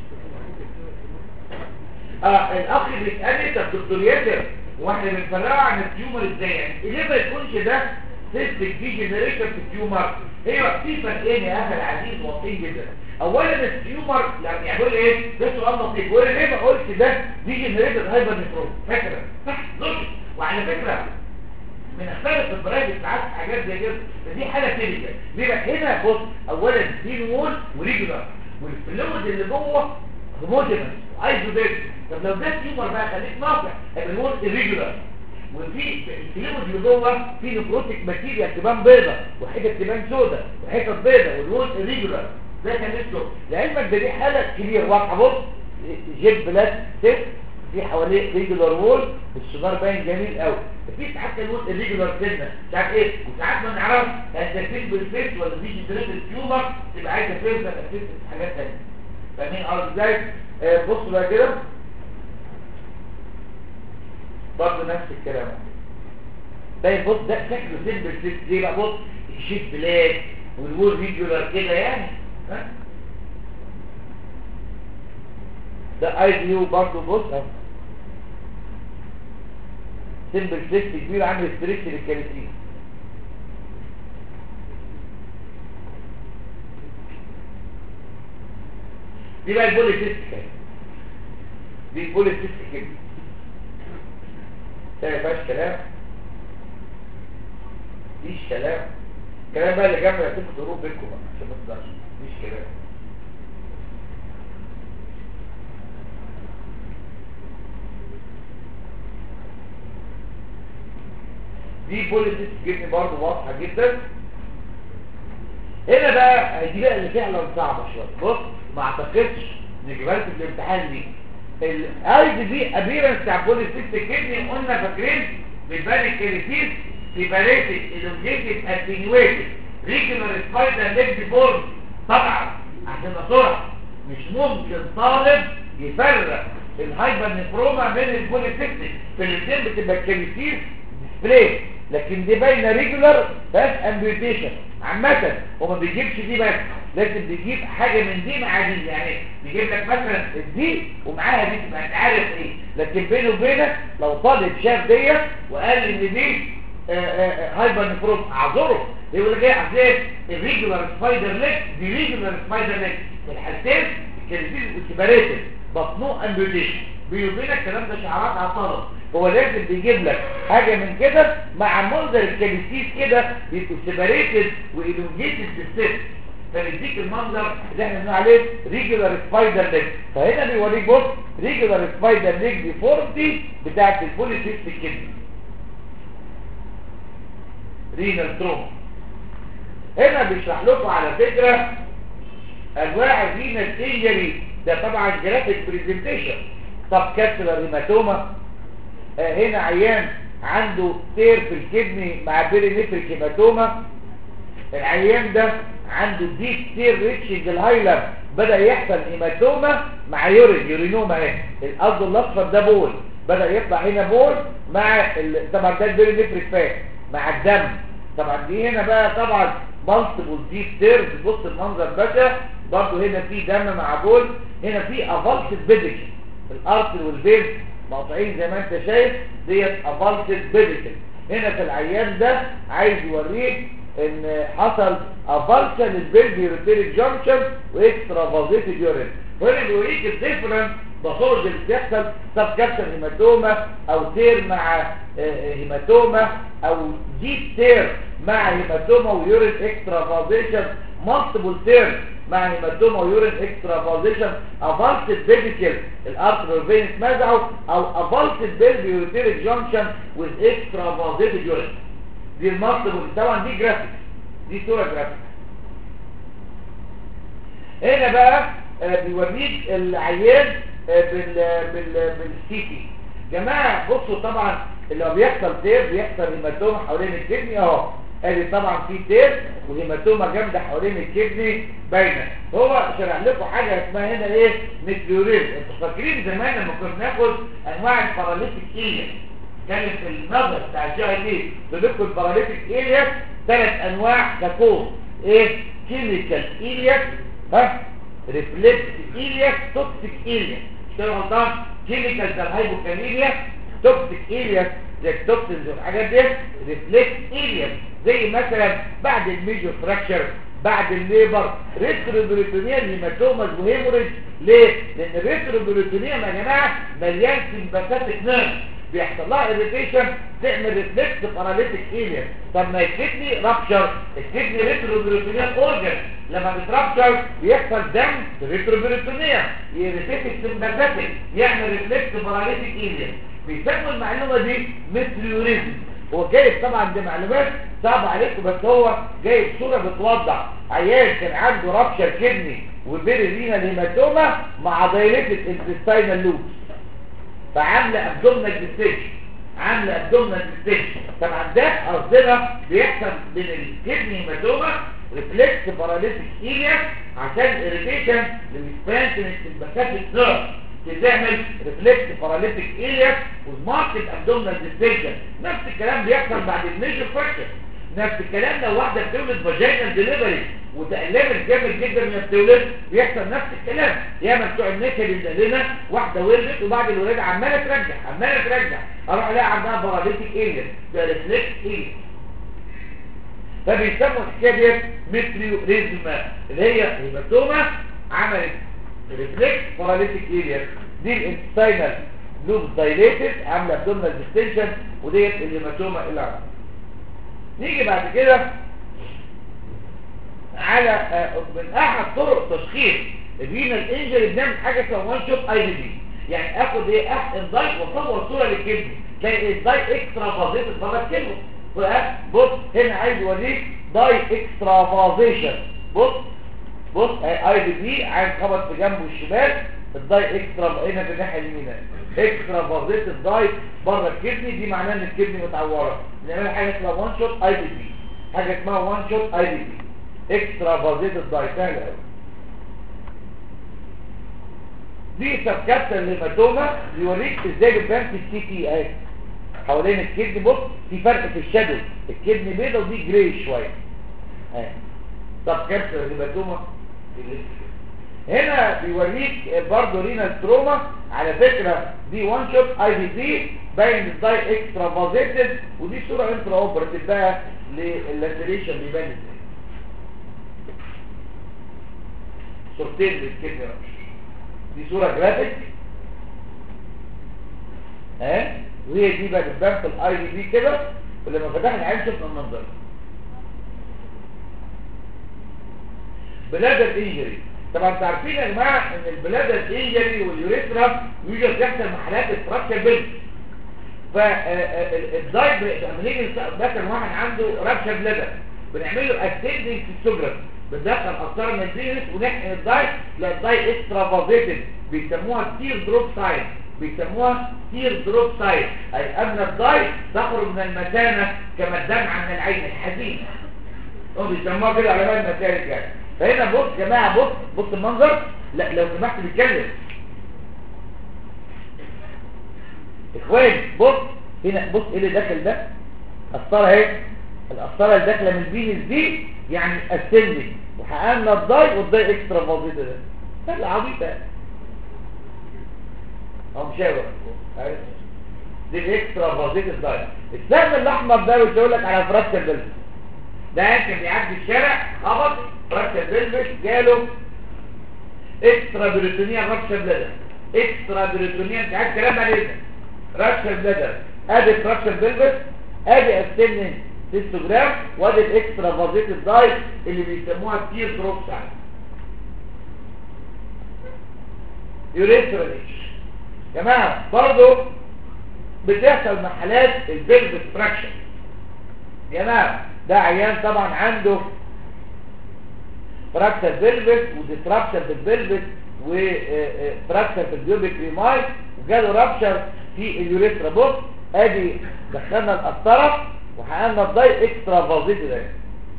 [SPEAKER 2] الاخ بيسالني طب دكتور ياسر واحنا بنفرقه عن التيومر ازاي؟ يعني ليه ما يكونش ده سيستك دي جنريشن في التيومر؟ هي في فرقين يا اخي العزيز واضحين جدا. اولا التيومر يعني يقول ايه؟ ده سؤال لطيف، يقول ليه ما قلتش ده دي جنريشن هايبر نيفرون؟ فاكره؟ صح لوجيك. وعلى فكره بنختلف في البرايفت ساعات حاجات زي كده، فدي حاله تيبيكال. ليه بقى؟ هنا بص اولا دي وول وريجولار والفلويد اللي جوه هوموجينس ايزوديت. طب لو ده تيومر بقى خليك ناصح هيبقى الوول irregular، وفي الفلويد اللي جوه في نيكروتيك ماتيريال تبان بيضه وحتت تبان سوداء وحتت بيضه والوول irregular. ده كان اسمه لعلمك ده دي حاله كبيره واضحه. بص جيب بلاد سيست في حواليه ريجولار وول السونار باين جميل قوي. في ساعات الوول الريجولار سنه مش عارف ايه، وساعات ما نعرفش هل ده فين بالفيس ولا دي جنريتد تيومر تبقى عايزه فين ده تفسير حاجات ثانيه. فاهمين قصدي ازاي؟ بصوا بقى كده برضه نفس الكلام. ده بص ده شكله سيمبل سيست ليه بقى؟ بص الشيت بلاد والوول ريجولار كده يعني. ها ده اي فيو برضه. بص اهو سيمبل سيست كبير عامل ستريتش للكاليسين. دي بقى البولي سيست كده. دي البولي سيست كده. ده ما فيهاش كلام. مفيش كلام. الكلام بقى اللي جنب هتبقى ضروب بينكم بقى عشان ما تضيعش. مفيش كلام. دي بوليسيس جبني برضه واضحه جدا. هنا بقى دي بقى اللي فعلا صعبه شويه. بص ما اعتقدش ان جبالة الامتحان دي الاي دي ابيرنس بتاع بوليسيس جبني قلنا فاكرين بيبان الكريتين سيباريتد الونجيتد اتنيويتد ريجولار سبايدر ليج بورد. طبعا عشان بسرعه مش ممكن طالب يفرق الهايبر نفروما من البوليسيستيك. في الاثنين بتبقى الكريتين ديسبلاي، لكن دي باينه ريجولار فاس امبيوتيشن. عامه هو ما بيجيبش دي بس، لازم بيجيب حاجه من دي مع دي. يعني بيجيب لك مثلا دي ومعاها دي تبقى انت عارف ايه. لكن بينه وبينك لو طالب شاف ديت وقال ان دي هايبر نفروم اعذره، يقول لك ايه عزيز الريجولار سبايدر ليج دي ريجولار سبايدر ليج. في الحالتين الكاليسيس والسيباريتد بطنوه امبيوتيشن. بينه وبينك الكلام ده شعارات على الطلب. هو لازم بيجيب لك حاجه من كده مع منظر الكاليسيس كده بيبقوا سيباريتد والونجيتد بالست، فبيديك المنظر اللي احنا بنقول عليه ريجولار سبايدر ليج. فهنا بيوريك بص ريجولار سبايدر ليج ديفورمتي بتاعت البوليسيستيك كدني رينال تروما. هنا بيشرح لكم على فكره انواع الرينال انجري. ده طبعا جرافيك بريزنتيشن. طب كابسولار هيماتوما، هنا عيان عنده تير في الكدني مع بيرينيفريك هيماتوما. العيان ده عنده ديب تير ريتشنج الهايلم، بدا يحصل هيماتوما مع يورينوما. اهي القصد الاصفر ده بول، بدا يطلع هنا بول مع طبعا ده البيرينيفريك فات مع الدم. طبعا دي هنا بقى طبعا مالتيبل ديب تيرز. بص المنظر بقى برضه هنا في دم مع بول. هنا في افالسد بيديكل، الارتر والفين مقطعين زي ما انت شايف. ديت افالسد بيديكل. هنا في العيان ده عايز يوريك ان حصل افالشن للبلفي يوريتيريك جانكشن واكسترا فازيتد يورين. وهنا بيوريك الديفرنت باثولوجي اللي بتحصل سب كابسل هيماتوما او تير مع هيماتوما او ديب تير مع هيماتوما ويورين اكسترا فازيشن، مالتيبل تير مع هيماتوما ويورين اكسترا فازيشن، افالسد بيديكل الارتر فين اتمزعوا، او افالسد بلفي يوريتيريك جانكشن وذ اكسترا فازيتد يورين. دي المالتيبل. طبعا دي جرافيك، دي صوره جرافيك. هنا بقى بيوريك العيان بالسيتي. جماعه بصوا طبعا اللي بيحصل تير بيحصل هيماتوما حوالين الكدني اهو. ادي طبعا في تير وهيماتوما جامده حوالين الكدني باينه. هو شرح لكم حاجه اسمها هنا ايه ميتريوريزم. انتوا فاكرين زمان لما كنا بناخد انواع الباراليتيك ايليا كان في النظر بتاع الجي اي دي بنقول الباراليتيك ايليا 3 انواع ككون ايه كيميكال ايليا، ها ريفلكس ايليا، توكسيك ايليا. اشتغل غلطان. كيميكال ده الهايبوكاليميا، توكسيك ايليا زي التوكسينز والحاجات دي، ريفلكس ايليا زي مثلا بعد الميجور فراكشر بعد الليبر، ريتروبريتونيال هيماتوماز وهيموريج. ليه؟ لان الريتروبريتونيال يا جماعه مليان سمباثيك نيرف بيحصل لها اريتيشن تعمل ريفلكس باراليتيك ايليا. طب ما الكدني رابشر، الكدني ريتروبريتونيال اورجن لما بترابشر بيحصل دم ريتروبريتونيال يريتيت السمباثيك يعمل ريفلكس باراليتيك ايليا. بيسموا المعلومه دي ميتريوريزم. هو جايب طبعا دي معلومات صعبه عليكم بس هو جايب صوره بتوضح عيان كان عنده رابشر كدني وبيرينيال هيماتوما مع دايليتد انتستاينال لوب، فعامله ابدومينال ديستنشن، عامله ابدومينال ديستنشن. طبعا ده قصدنا بيحصل بين الكدني هيماتوما ريفلكس باراليتيك ايليا عشان الاريتيشن للسبانشن المسافه نيرف بتعمل ريفلكس باراليتيك اريا وماركت ابدومينال ديستنشن. نفس الكلام بيحصل بعد الميجر فراكشر. نفس الكلام لو واحده بتولد فاجينال ديليفري وتألمت جامد جدا من بتولد بيحصل نفس الكلام. ياما بتوع النكد اللي لنا واحده ولدت وبعد الولاده عماله ترجع اروح الاقي عندها باراليتيك اريا ده ريفلكس اريا. فبيسموا الحكايه ديت متريوريزما اللي هي هيماتوما عملت ريفلكس باراليتيك اريا. دي الانتستينال لوب دايليتد عامله ابدومينال ديستنشن وديت الهيماتوما اللي عملت. نيجي بعد كده على من احد طرق تشخيص الرينال انجري بنعمل حاجه اسمها وان شوت اي دي. يعني اخد ايه احقن داي واصور صوره للكلمه تلاقي الداي اكسترا فازيتد بره الكلمه. بص هنا عايز اوريك داي اكسترا فازيشن. بص اي دي عايز خبط في جنبه الشمال الداي اكسترا هنا في الناحيه اليمين اكسترا فازيتد داي بره الكدني. دي معناه ان الكدني متعوره. نعمل حاجه اسمها وان شوت اي دي حاجه اسمها وان شوت اي دي اكسترا فازيتد داي. سهل قوي. دي سبكابتال هيماتوما بيوريك ازاي بتبان في السي تي اهي حوالين الكدني. بص في فرق في الشادو الكدني بيضه ودي جراي شويه اهي. سبكابتال هيماتوما هنا بيوريك برضه رينال تروما. على فكره دي وان شوت اي دي باين الداي اكسترا فازيتد ودي صوره انترا اوبراتيف بقى لللاتريشن بيبان ازاي. صورتين للكدني دي صوره جرافيك وهي دي بقى بتبان في الاي دي كده. ولما فتحنا العين شفنا المنظر. بلادر انجري طبعا انتوا عارفين يا جماعه ان البلادر انجري واليوريثرا يوجد تحت محلات الفراكشر بيلز. فالدايب لما نيجي مثلا واحد عنده رابشر بلادر بنعمل له اسندنج سيستوجراف بندخل قسطره من الفينس ونحقن الدايب. لا الدايب اكسترا فازيتد بيسموها تير دروب ساين. تير دروب ساين اي ان الدايب تخرج من المثانه كما الدمعه من العين الحزينه. هم بيسموها كده على بال المسالك يعني. فهنا بص يا جماعه بص المنظر. لا لو سمحت بيتكلم اخوان. بص هنا بص ايه اللي داخل ده قسطره اهي. القسطره اللي داخله من الفينس دي يعني اسندنج وحققنا الداي والداي اكسترا فازيتد ده. سهل عبيط ده اهو مشاور دي الاكسترا فازيتد داي. السهم الاحمر ده بيقول لك على فراكشر بلفس. ده كان بيعدي الشارع خبط فراكشر بلفس جاله اكسترا بريتونيا فراكشر بلادر. اكسترا بريتونيا انت عارف كلام عليه ده فراكشر بلادر. ادي فراكشر بلفس ادي اسندنج سيستوجراف وادي الاكسترا فازيتد داي اللي بيسموها تير دروب ساين. يوريثرا جماعه برضو بتحصل محلات البلفس فراكشر. جماعه ده عيان طبعا عنده فراكشر بلفس وديسرابشن في البلفس وفراكشر في البيوبيك ريماي وجاله رابشر في اليوريثرا. بص ادي دخلنا القسطره وحققنا الداي اكسترا فازيتد ده.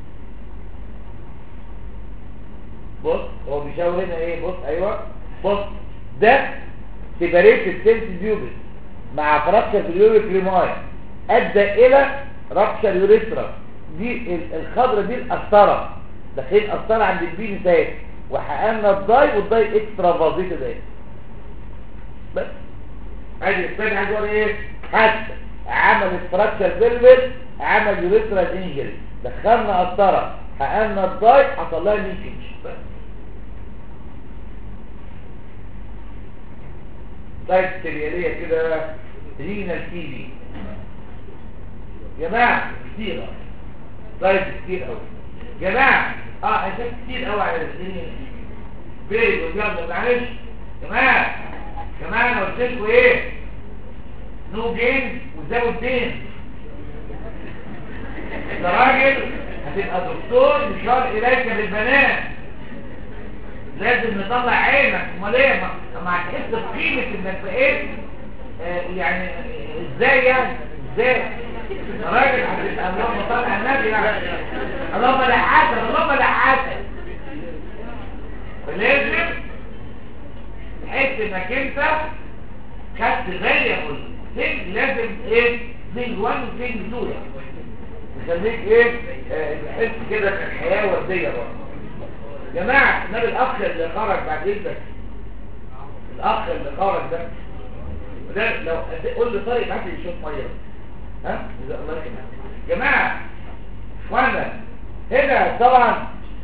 [SPEAKER 2] بص هو بيشاور هنا ايه. بص ايوه بص ده سيباريتد سيلز بيوبس مع فراكشر في البيوبيك ريماي ادى الى رابشر يوريثرا. دي الخضره دي القسطره داخلين قسطره عند البين اهي وحققنا الداي والداي اكسترا فازيتد ده. بس ادي الثاني عايز اقول ايه حتى عمل فراكشر بلفس عمل يوريثرال انجري دخلنا قسطره حققنا الداي حصل لها ليكج. بس دايت سرياليه كده رينال تي جماعه كتير دايت كتير قوي جماعه. انت كتير قوي على الدنيا بيري ويلا معلش جماعه انا قلت لكم ايه نو جين وزود دين. انت راجل هتبقى دكتور مشار اليك بالبنات لازم نطلع عينك. امال ايه ما هتحس بقيمه انك بقيت يعني ازاي يعني ازاي راجل هتبقى اللهم صل على النبي يعني اللهم لا حسن فلازم تحس انك انت خدت فاريبل ثينج، لازم ايه ثينج 1 وثينج 2 يعني يخليك ايه تحس كده ان الحياه ورديه برضه. يا جماعه النبي الاخ اللي خرج بعد اذنك، الاخ اللي خرج ده لو قول لي طارق ابعت لي شويه ميه ها جزاك الله خير. يا جماعه اخوانا هنا طبعا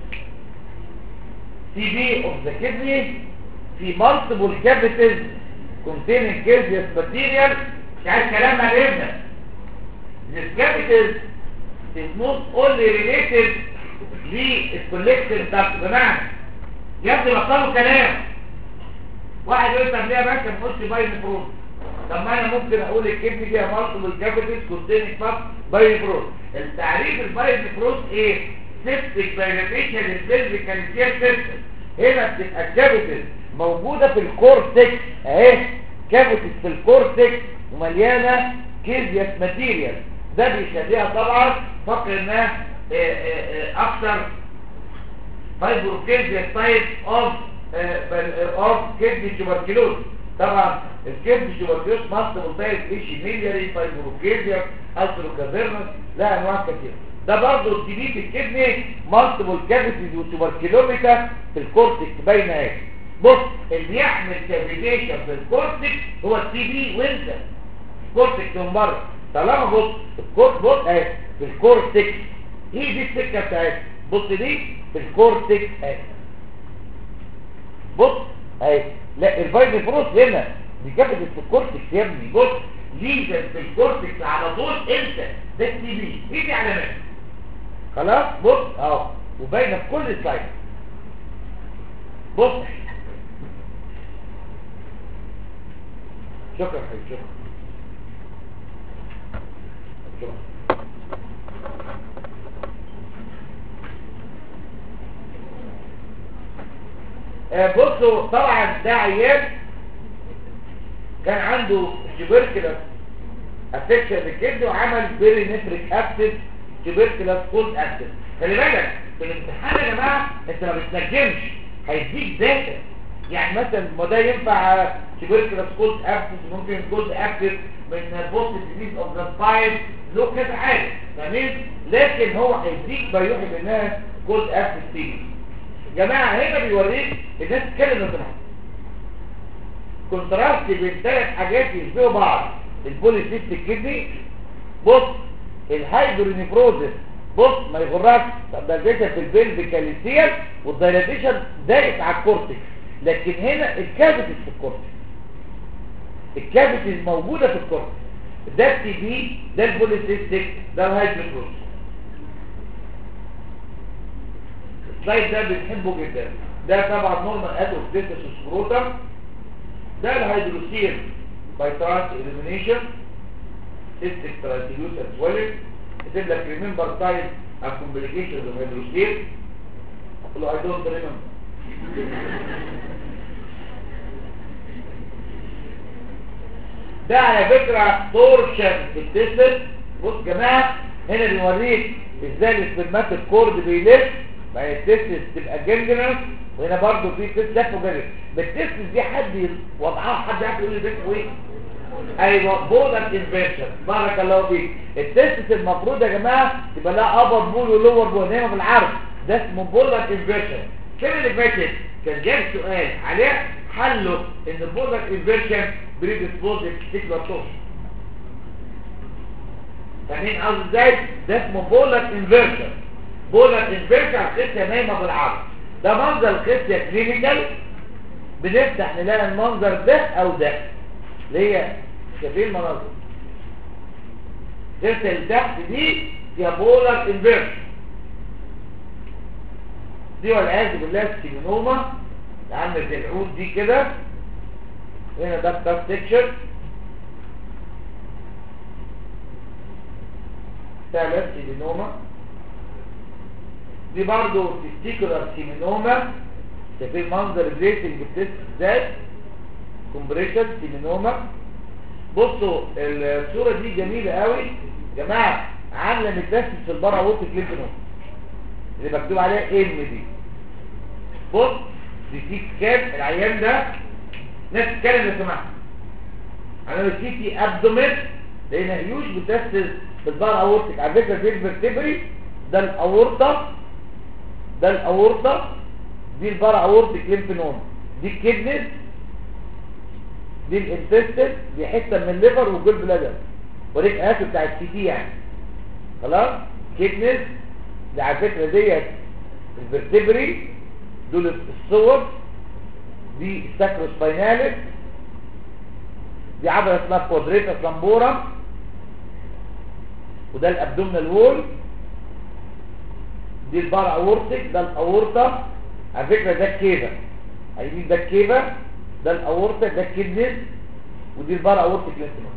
[SPEAKER 2] تي بي اوف ذا كدني في مالتيبل كافيتيز containing gaseous material. مش عايز كلام عن ابنك. This cavities is not only related للcollection duct. بمعنى يا ابني بطلوا كلام. واحد يقول طب ليه يا باشا ما تقولش باينفروز؟ طب ما انا ممكن اقول الكدني فيها مالتيبل كافيتيز containing باينفروز. التعريف الباينفروز ايه؟ سيبتك دايلاتيشن للبلفيكال سيستم. هنا بتبقى كافيتيز موجودة في الكورتكس اهي، كافيتيز في الكورتكس ومليانة كيزيوس ماتيريال. ده بيخليها طبعا فكر انها اكثر فايبروكيزيوس تايب اوف كيدني تيوبركلوز. طبعا الكيدني تيوبركلوز مالتيبل تايب ايشيميلياري فايبروكيزيوس التروكافيرنس، لا انواع كتير. ده برضه التي بي في الكدني مالتيبل كافيتيز وتوبركلوميتا في الكورتكس باينه اهي. بص اللي يعمل كافيتيشن في الكورتكس هو التي بي وانت الكورتكس من بره. طالما بص بص اهي في الكورتكس، هي دي السكه بتاعتها. بص دي في الكورتكس اهي، بص اهي. لا الفايبروس هنا دي كافيتيز في الكورتكس يا ابني. بص ليجن في الكورتكس على طول انت ده التي بي. ايه دي علامات خلاص. بص اهو وباينه في كل سلايد. بص شكرا حبيبي شكرا. بصوا طبعا ده عيان كان عنده تيوبركلوس افكشن للكدني وعمل بيري نفريك ابسس تيوبركلوس كولد ابسس. خلي بالك في الامتحان يا جماعه انت ما بتسجلش، هيديك داتا. يعني مثلا ما ده ينفع تيوبركلوس كولد ابسس، ممكن كولد ابسس من بوست ديزيز اوف ذا سباين له كذا حاجه تمام، لكن هو هيديك بيوحي بانها كولد ابسس تيجي. يا جماعه هنا بيوريك الناس تتكلم نظرها كونتراست بين ثلاث حاجات يشبهوا بعض. البوليسيستيك كدني، بص الهايدرونيفروزس، بص ما يغركش الدايلاتيشن في البلفيكاليسيال والدايلاتيشن دايت على الكورتكس، لكن هنا الكافيتيز في الكورتكس، الكافيتيز موجوده في الكورتكس. ده التي بي، ده البوليسيستيك، ده الهايدرونيفروزس. السلايد ده بنحبه جدا. ده طبعا نورمال ادوكسيتس سكروتم. ده الهيدروسيل باي ترانس اليمينيشن سيستيك ترانسليوسنت سويلنج. كتب لك ريمبر تايب اند كومبليكيشنز اوف هيدروسيل. قول له اي دونت ريمبر. ده على فكره تورشن في التستس. بص يا جماعه هنا بيوريك ازاي السبرماتيك كورد بيلف، ما التستس تبقى جنجرس، وهنا برضو في تست لف وجري. بالتست دي حد وضعها، حد يعرف يقول لي ده اسمه ايه؟ ايوه بولر انفيرشن. بارك الله فيك. التست المفروض يا جماعه تبقى لها ابر بول ولور بول هنا بالعرض، ده اسمه بولر انفيرشن. السنه اللي فاتت كان جاب سؤال عليه حله ان البولر انفيرشن بريدسبوز للتستيكولار تورشن. فاهمين قصدي ازاي؟ ده اسمه بولر انفيرشن. بولر انفيرشن الخصيه نايمه بالعرض. ده منظر الخصيه كلينيكال، بنفتح نلاقي المنظر ده او ده اللي هي شايفين المناظر. الخصيه اللي تحت دي فيها بولر انفيرشن، دي والعياذ بالله السيمينوما عامله زي العود دي كده. هنا ده كاب سيكشن ثالث سيمينوما. دي برضو تستيكولار سيمينوما، شايفين منظر بريسنج بتست ازاي، كومبريشن سيمينوما. بصوا الصوره دي جميله قوي يا جماعه، عامله متلسس في البارا ووتك ليمف نود اللي مكتوب عليها ام دي. بص سي تي سكان العيان ده ناس تتكلم لو سمحت. عملوا سي تي ابدومين لقينا هيوج بتسل بالبار اورتيك. على فكره في الفرتبري ده الاورطه، ده الاورطه، دي البار اورتيك ليمف نود، دي الكدنس، دي الانتستين، دي حته من الليفر والجول بلادر. وريك ايات بتاع السي تي يعني خلاص. كدنس دي على فكره ديت الفرتبري، دول الصور، دي الساكروسبايناليس، دي عضله اسمها كوادريتا سلامبورا، وده الابدومينال وول، دي البار اورتيك، ده الاورطه. على فكره ده الكيفه، عايزين ده الكيفه، ده الاورطه، ده الكدنس، ودي البار اورتيك لينفنود.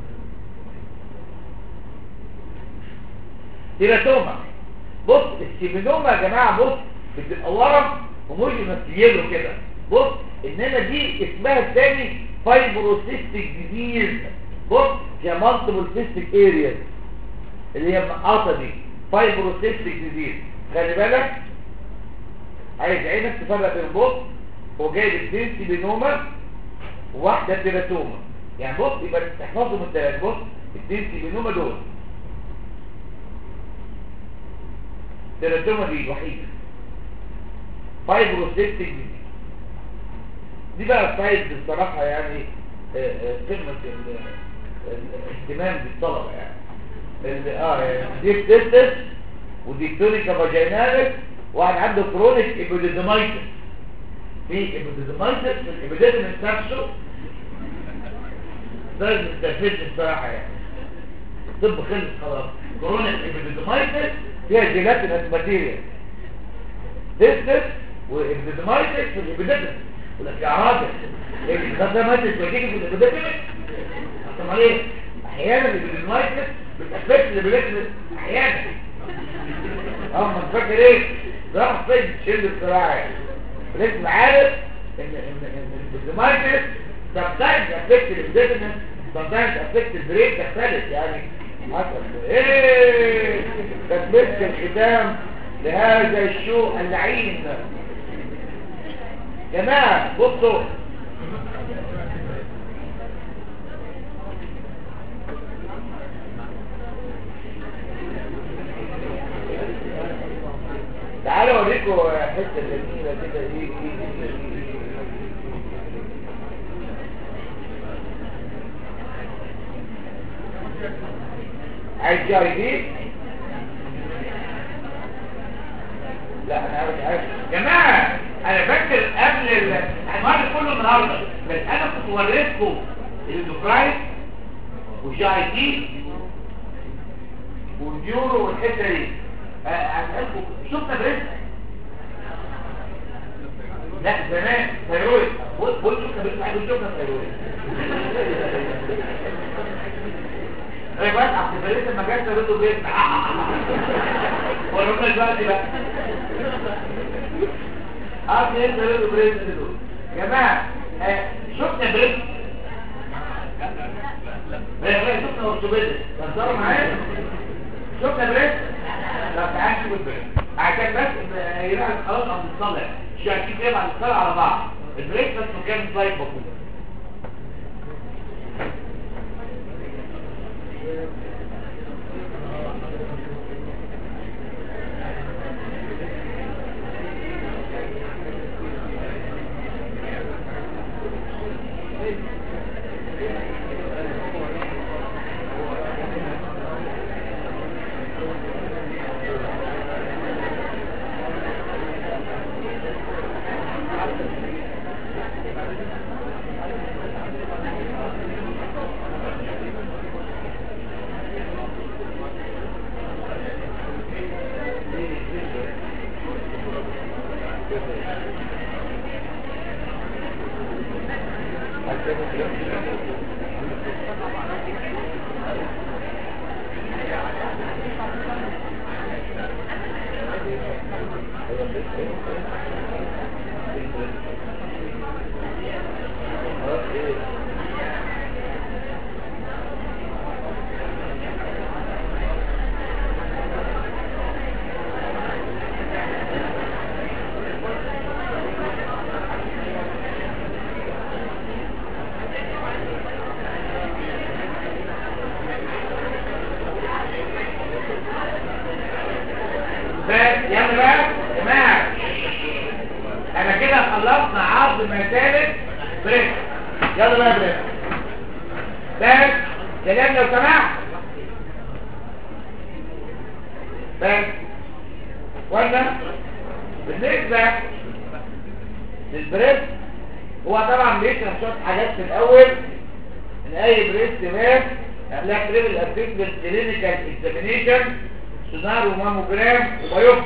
[SPEAKER 2] تيراتوما. بص السيمينوما يا جماعه بص بتبقى ورم ومش مسيله كده. بص انما دي اسمها الثاني فايبروسيستيك ديزيز. بص يا مالتيبل سيستيك ارياز اللي هي المقاطه دي فايبروسيستيك ديزيز. خلي بالك عايز عينك تفرق بين بص هو جايب 2 سيمينوما وواحده تيراتوما. يعني بص يبقى تحفظهم الثلاث. بص 2 سيمينوما دول، التيراتوما دي الوحيده فايبروسيستيك دي بقى سايد بصراحه يعني قمه الاهتمام بالطلبه يعني دي بتستس ودي كتونيكا فاجيناليس. واحد عنده كرونيك ايبيديديمايتس، في ايبيديديمايتس في الابيديديمس نفسه ده مستفيد بصراحه يعني. طب خلص خلاص. كرونيك ايبيديديمايتس فيها جيلاتينس ماتيريال، ديستس وابيديديمايتس في الابيديديمس. يقول لك يا راجل ده ماتت بتيجي في الابيديديمس. طب ليه؟ احيانا الابيديديمايتس بتأفكت الابيديديمس احيانا. ما تفكر ايه؟ ده راح فين تشيل بسرعه يعني. لازم عارف ان الابيديديمايتس sometimes affect الابيديديمس، sometimes affect البريك، تختلف يعني. حسب ايه تثبت الختام لهذا الشو اللعين. جماعة بصوا تعالوا اوريكم حته جميله كده. ايه عايز جاي دي؟ لا انا عارف جماعه. انا فاكر قبل العنوان كله النهارده، بس انا كنت وريتكم الاندوكراين والجاي دي والنيورو والحته دي. هسألكم شفنا بريست؟ لا زمان ثيرويد. بص شفنا بريست واحد شفنا ثيرويد. ايه بس عشان بريست لما جات ثيرويد بريست ورمنا دلوقتي بقى ايه ثيرويد بريست دول يا جماعه. شفنا بريست؟ لا شفنا اورثوبيدس. تنظروا معايا شفنا بريست؟ لو تعالوا نشوف البريست عشان بس يبقى خلاص عم نصلح شايفين ايه بعد الصلاه على بعض. البريست بس مكان سلايد بسيط. اسمها بريست. بس كلام لو سمحت بس. ولا بالنسبة للبريست هو طبعا بيشرح شوية حاجات في الأول ان اي بريست مان قبلها كريبل افكتبل كلينيكال اكزامينيشن سونار وماموجرام وبيوبسي.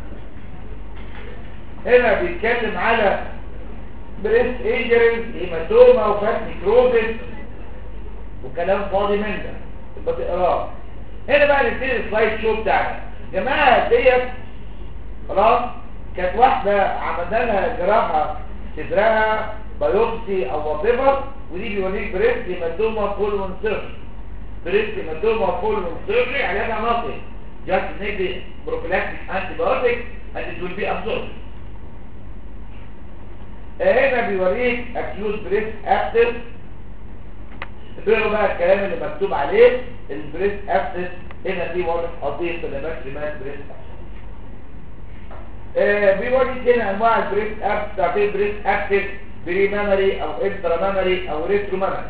[SPEAKER 2] هنا بيتكلم على بريست انجريز هيماتوما وفات نيكروزس وكلام فاضي من ده يبقى تقراه. هنا بقى نبتدي السلايد شو بتاعنا. جماعه ديت خلاص كانت واحده عملنا لها جراحه صدرها بايوبسي او وات، ودي بيوريك بريست هيماتوما فولون سيرجري. بريست هيماتوما فولون سيرجري علاجها نقي جاست ندي بروفيلاكتيك انتي بايوتيك and it will be absorbed. هنا بيوريك acute breast abscess. اقرأوا بقى الكلام اللي مكتوب عليه. البريست abscess هنا في واضح قضية سلامات بريست abscess. بيوريك هنا انواع البريست abscess. تعطيه بريست abscess بري مامري او انترا مامري او ريترو مامري.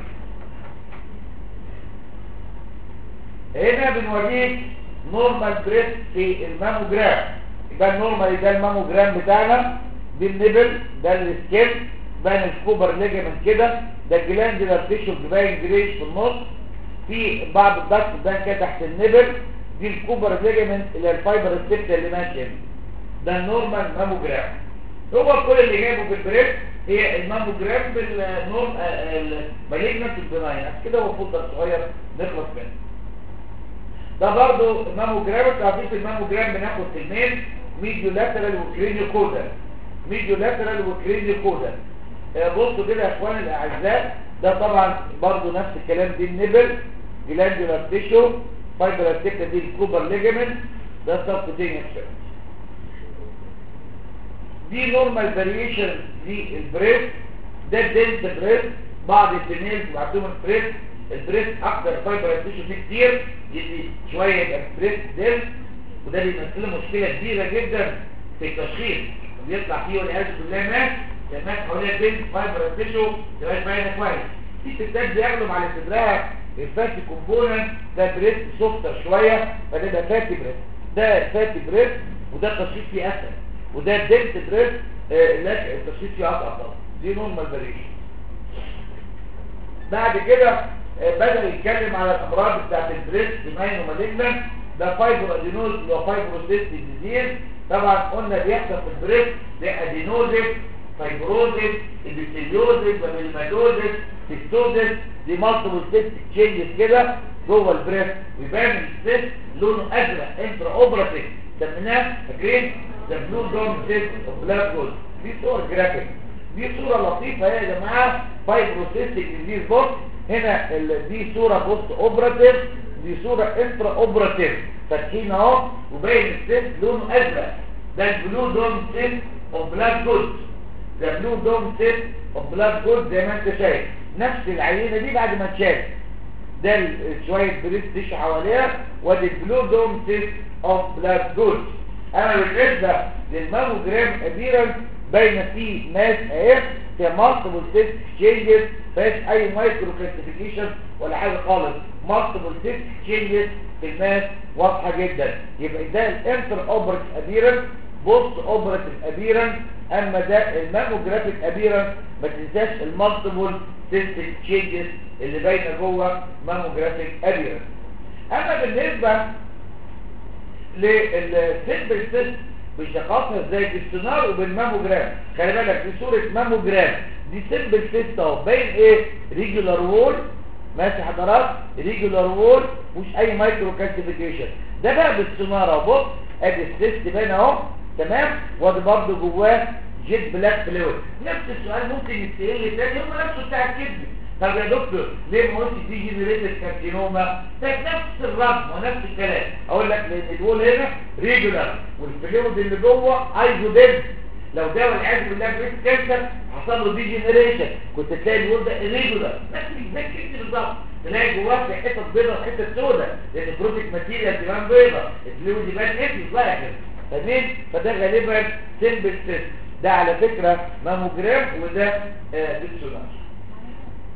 [SPEAKER 2] هنا بنوريك نورمال بريست في الماموجرام. يبقى النورمال ده الماموجرام بتاعنا، دي النبل، ده السكين، باين الكوبر ليجمنت كده، ده الجلاندولار تيشو باين جريش في النص، في بعض الضغط باين كده تحت النبل، دي الكوبر ليجمنت اللي الفايبر السبت اللي ماشي هنا. ده النورمال ماموجرام. هو كل اللي جايبه في البريست هي الماموجرام بالنورم المالجنت البناين كده. هو فولدر صغير نخلص منه. ده برضو الماموجرام. تعرفين في الماموجرام بناخد سلمين، ميديو لاترال وكرينيو كودال. ميديو لاترال وكرينيو كودال. بصوا كده يا اخواني الاعزاء، ده طبعا برضو نفس الكلام. دي النبل، جلاندولار تيشو، فايبر السبتة، دي الكوبر ليجمنت، ده سبكوتينيوس. دي نورمال فاريشن للبريست. ده الدنس بريست. بعض الفيميلز بعدهم البريست البريست اكتر فايبر تيشو فيه كتير، يدي شويه يبقى بريست دنس، وده بيمثل مشكله كبيره جدا في التشخيص. بيطلع فيه والعياذ بالله مات كمان حواليها الدنس فايبر تيشو تبقاش باينه كويس. في ستات بيغلب على صدرها الفاتي كومبوننت، ده بريست سوفتر شويه فده فاتي بريست. ده فاتي بريست وده التشخيص فيه اسهل، وده الدنس بريست التشخيص فيه اصعب. دي نورمال فاريشن. بعد كده بدأ يتكلم على الامراض بتاعت البريست ماين ومالجنان. ده فايبر ادينوز اللي هو فايبروسيستيك ديزيز. طبعا قلنا بيحصل في البريست ده ادينوزيس، فايبروزيس، ابيثيليوزيس، وميلماتوزيس، سيستوزيس. دي مالتيبل سيستيك تشينجز كده جوه البريست، ويبان السيست لونه ازرق انترا اوبراتيف. سميناه فاكرين ذا بلو دوم سيست اوف بلاك جولد. دي صور جرافيك، دي صوره لطيفه يا جماعه. فايبروسيستيك ديزيز. بص هنا دي صوره بوست اوبراتيف، دي صوره انترا اوبراتيف. فاتحين اهو وباين السيست لونه ازرق. ده البلو دوم سيست اوف بلاك جولد. ده بلو دوم سيست اوف بلاك جولد زي ما انت شايف. نفس العينه دي بعد ما اتشالت، ده شويه بريست تيشو حواليها، وادي البلو دوم سيست اوف بلاك جولد. انا بالنسبه للماموجرام ابيرنس باينه فيه ماس اهي فيها مالتيبل سيست تشينجز، فيهاش اي مايكرو كلاسيفيكيشن ولا حاجه خالص. مالتيبل سيست تشينجز في الماس واضحه جدا. يبقى ده الانتر اوبرتيف ابيرنس، بوست اوبرتيف ابيرنس. اما ده الماموجرافيك ابيرنس ما تنساش المالتيبل سيست تشينجز اللي باينه جوه ماموجرافيك ابيرنس. اما بالنسبه للسيمبل سيست بيشخصها ازاي بالسونار وبالماموجرام. خلي بالك دي صوره ماموجرام، دي سيمبل سيست اهو. باين ايه؟ ريجولار وول ماشي حضرات، ريجولار وول مش اي مايكرو كالسيفيكيشن. ده بقى بالسونار اهو. بص ادي السيست باين اهو تمام، وادي برضه جواه جيت بلاك فلويد. نفس السؤال ممكن يتسال لي تاني، هو نفسه بتاع الكدب. طب يا دكتور ليه ما قلتش دي جنريتد كارسينوما؟ ده نفس الرقم ونفس الكلام. اقول لك لان الوول هنا ريجولار والفلويد اللي جوه ايزوديم. لو ده والعياذ بالله بريست كانسر حصل له دي جنريشن كنت تلاقي الوول ده ريجولار نفس الكلام بالظبط. تلاقي جواه في حته بيضاء وحته سوداء لان البروتيك ماتيريال تبان بيضاء، الفلويد يبان اسود بقى كده. تمام؟ فده غالبا سيمبل سيست. ده على فكره ماموجرام وده بالسونار.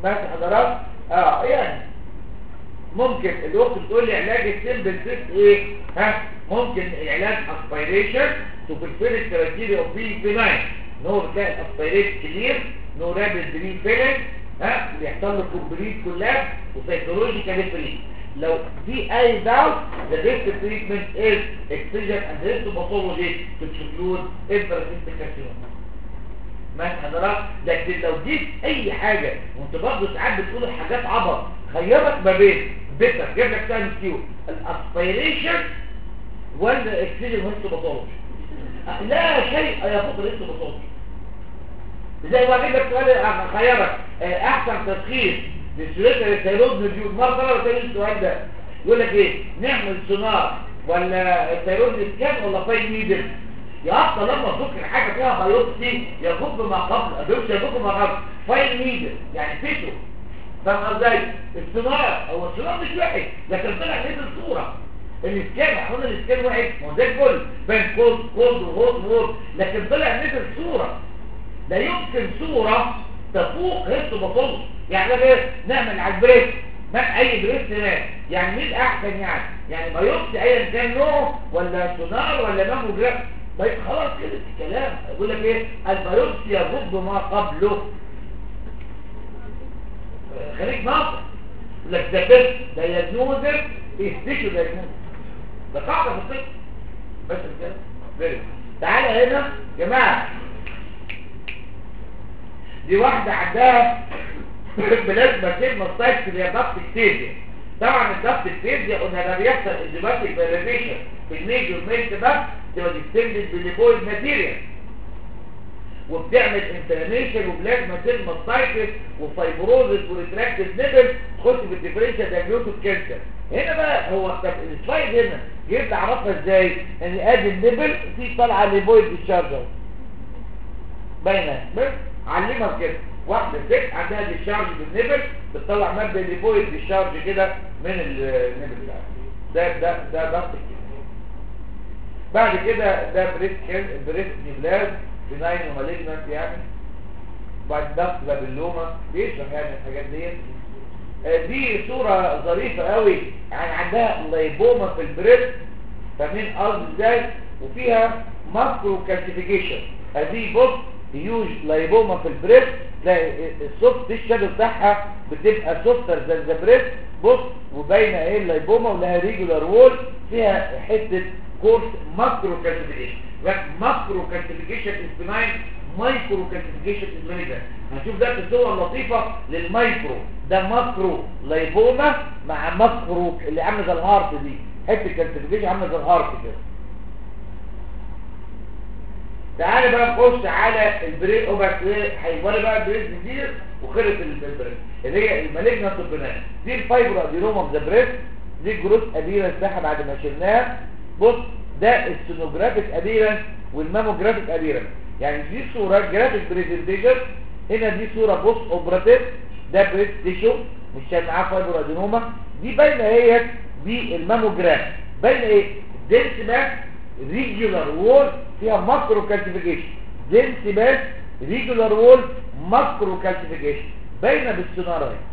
[SPEAKER 2] بس حضرات يعني ممكن الوقت بتقول لي علاج السيمبل تيست ايه؟ ممكن علاج اسبيريشن تو فولفيل الكرايتيريا اوف بي 9 ان هو بتلاقي الاسبيريت كلير نو رابيد ريفيلنج بيحصل له كومبليت كولاب وسايكولوجيكال فري. لو في اي داوت the best treatment is excision and histopathology to exclude intracystic carcinoma. ما حضرتك لكن لو جيت اي حاجه وانت برضه ساعات بتقول حاجات عبط خيرك ما بين بيتر جيب لك تايم كيو الاسبيريشن ولا اكسجين وهيستوباثولوجي لا شيء يفوق الهيستوباثولوجي. زي ما جيب لك سؤال خيرك احسن تشخيص للسيريتال ثايرويد نوديول مره طلعوا تاني السؤال ده يقول لك ايه نعمل سونار ولا ثايرويد سكان ولا فاين نيدل. يا اصلا لما تذكر حاجه فيها بايوبسي يغض ما قبل بايوبسي يغض ما قبل فاين نيدل يعني فيتو فاهم ازاي؟ السونار هو السونار مش وحش لكن طلع نزل صوره الاسكان احنا الاسكان وحش ما هو زي الفل بين كولد وهوت وورد لكن طلع نزل صوره لا يمكن صوره تفوق هيستوباثولوجي. يعني ايه نعمل على البريس ما اي بريس هناك يعني مين احسن يعني بايوبسي ايا كان نوعه ولا سونار ولا ماموجراف طيب خلاص كده الكلام يقول لك ايه البيوبسي يضد ما قبله. خليك ناصر يقول لك ده بس ده يزنوزر يستشوا ده يزنوزر ده قاعده في الطب بس كده. تعالى هنا يا جماعه دي واحده عندها بلازما كلمه سايكس اللي هي ضغط التيزيا. طبعا الضغط التيزيا قلنا ده بيحصل انزيماتيك فاليديشن في الميجور ميلت بس تبقى ديستندد بالليبويد ماتيريال وبتعمل انفلاميشن وبلازما سيل ماستايتس وفايبروزس وريتراكتيف نيبل تخش في الديفرنشال دايجنوستيك كانسر. هنا بقى هو السلايد هنا جيت اعرفها ازاي ان ادي النيبل في طالعه ليبويد ديشارج باينه بس علمها كده واحده ست عندها ديشارج بالنيبل بتطلع ماده ليبويد ديشارج كده من النيبل ده ضغط بعد كده ده بريست نيبلاز بناين ومالجنانت يعني بعد ضغط بابلوما بيشرح يعني الحاجات دي صورة ظريفة قوي يعني عندها لايبوما في البريست فاهمين قصدي ازاي وفيها ماكرو كالسيفيكيشن. ادي بص هيوج لايبوما في البريست تلاقي السوفت الشادو بتاعها بتبقى سوفتر زي البريست بص وباينه ايه اللايبوما ولها ريجولار وول فيها حته كورس ماكرو كالسيفيكيشن. ماكرو كالسيفيكيشن از بناين مايكرو كالسيفيكيشن از مالجنانت. هنشوف ده في الصوره اللطيفه للمايكرو ده ماكرو لايبوما مع ماكرو اللي عامله زي الهارت دي حته كالسيفيكيشن عامله زي الهارت كده. تعالى بقى نخش على البريد هيوري بقى البريد كتير وخرط البريد اللي هي المالجنانت البناء دي الفايبر ادينوما اوف ذا بريست دي الجروس اديرنس بتاعها بعد ما شلناها. بص ده السونوجرافيك اديرنس والماموجرافيك اديرنس يعني دي صوره جرافيك بريزنتيشن هنا دي صوره بوست اوبراتيف ده بريست تيشو مش شايل معاه فايبر ادينوما دي باينه اهي دي الماموجراف باينه ايه دنس باك ريجولار وول فيها ماكرو كالسيفيكيشن دنس باك ريجولار وول ماكرو كالسيفيكيشن باينه بالسونار اهي.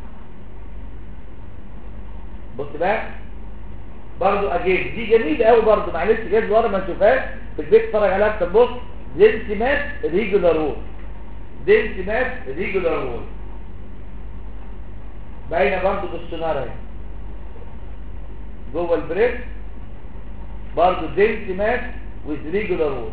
[SPEAKER 2] بص بقى برضو اجيب دي جميله قوي برضو معلش جايز ورا ما نشوفهاش في البيت اتفرج عليها طب بص دنس مات ريجولار وول دنس مات ريجولار وول باينه برضو بالسونار اهي جوه البريك برضو دنس مات ويز ريجولار وول.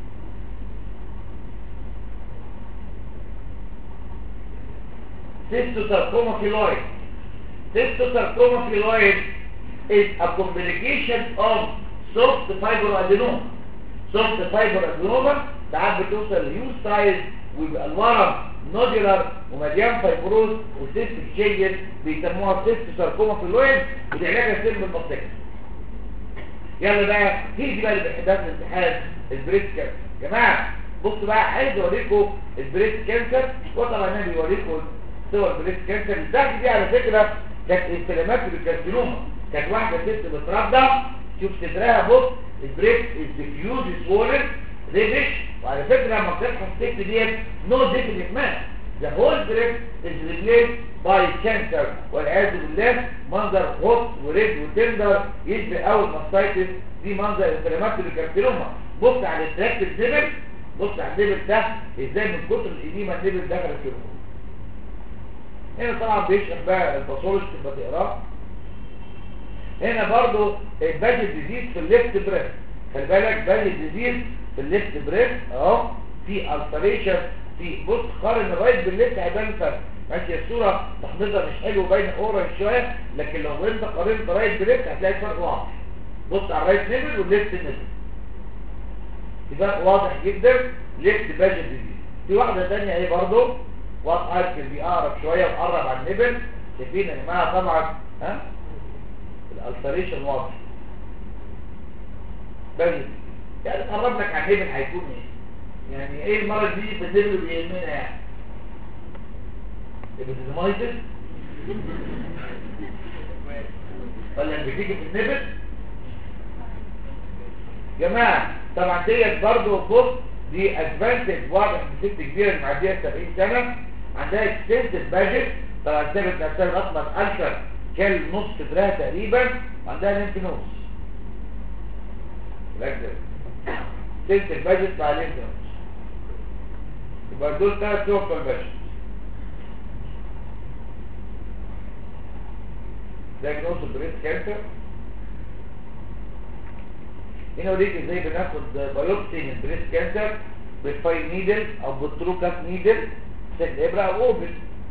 [SPEAKER 2] Cystosarcoma keloid. Cystosarcoma keloid is a complication of soft fibroadenoma. soft fibroadenoma ساعات بتوصل ليوز سايز ويبقى الورم نودولار ومليان فايبروز وسيست تشينجز بيسموها سيستوساركوما كيلويد ودي علاجها سيرم المنطقه. يلا بقى تيجي بقى لحداث الامتحان البريست كانسر. يا جماعه بصوا بقى عايز اوريكم البريست كانسر وطبعا انا بوريكم صور بريست كانسر. الزحف دي على فكره كانت انفلاماتوري كارسينوما كانت واحده ست بترضع شوف صدرها بص البريست از ديفيوز سوولن ريدش وعلى فكره لما بتصحى الست ديت نو ديفينيت مان ذا هول بريست از ريبليس باي كانسر والعياذ بالله، منظر هوت وريد وتندر يشبه اول ماستايتس، دي منظر انفلاماتوري كارسينوما. بص على التراكت النبل، بص على النبل ده ازاي من كتر الاديمه النبل دخل في الروح. هنا طبعا بيشرح بقى الباثولوجي تبقى تقراه. هنا برضو الباجت ديزيز في الليفت بريست، خلي بالك باجت ديزيز في الليفت بريست اهو، في التريشن في، بص قارن الرايت بالليفت هيبان الفرق. ماشي الصوره تحضيرها مش حلو باينه اورنج شويه، لكن لو انت قارنت رايت بالليفت هتلاقي الفرق واضح. بص على الرايت نيبل والليفت نيبل، يبقى واضح جدا ليفت باجت ديزيز. في واحده ثانيه اهي برضو واضحه دي اقرب شويه وقرب على النيبل، شايفين يا جماعه طبعا ها الالتريشن واضح باين، يعني تقرب لك على النيبل هيكون ايه؟ يعني ايه المرض دي في النيبل بيهمنا يعني؟ البيزمايتس ولا بتيجي في النيبل؟ جماعه طبعا ديت برضه بص دي ادفانتج واضح من ست كبيره اللي معديه 70 سنه عندها اكستنسيف باجت، طبعا ثابت نفسها الاطمر الكر كان نص صدرها تقريبا وعندها لينف نوز. ركز اكستنسيف باجت مع لينف نوز، يبقى دول ثلاث صور في الباجت. diagnosis بريست كانسر. هنا اوريك ازاي بناخد بايوبسي من بريست كانسر بالفاين نيدل او بالترو كات نيدل، سد ابره او اوبن.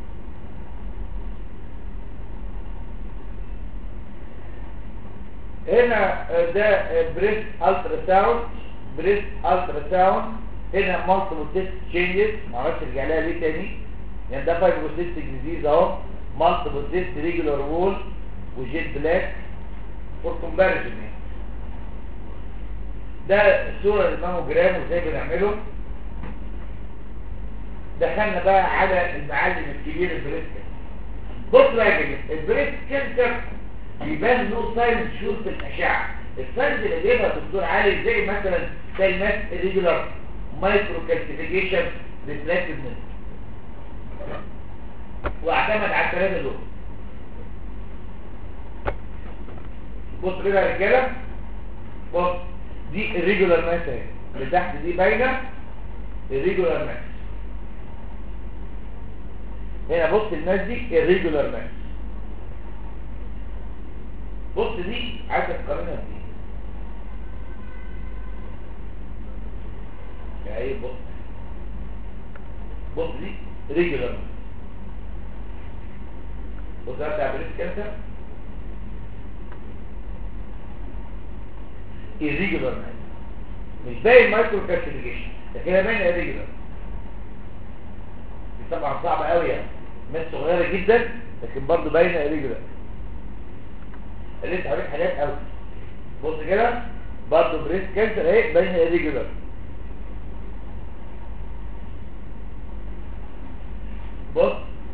[SPEAKER 2] هنا ده بريست الترا ساوند، بريست الترا ساوند. هنا مالتيبل تيست تشينجز، معرفش ارجع لها ليه تاني، يعني ده فايبروسيستيك ديزيز اهو، مالتيبل تيست ريجولار وول وجيت بلاك فور كومباريزون. يعني ده صورة الماموجرام وازاي بنعمله. دخلنا بقى على المعلم الكبير البريست كانسر. بص بقى يا جماعه البريست كانسر بيبان له ساين شور في الاشعه. الساينز اللي جايبها الدكتور علي زي مثلا كلمات ريجولار مايكرو كالسيفيكيشن ريفلكتيفنس، واعتمد على الثلاثه دول. بص كده يا رجاله، بص دي الريجولار ماس اهي، اللي تحت دي باينه الريجولار ماس. هنا بص الماس دي الريجولار ماس، بص دي عايز تقارنها بدي اهي، بص بص دي ريجولار ماس. بص ده بتاع بريست كانسر irregular ماس، مش باين مايكرو كالسيفيكيشن، لكن هي باين irregular. دي طبعا صعبه قوي يعني، ماس صغيره جدا لكن برضه باينه irregular. قلت عليك حاجات قوي. بص كده برضه بريست كانسر اهي باينه irregular. بص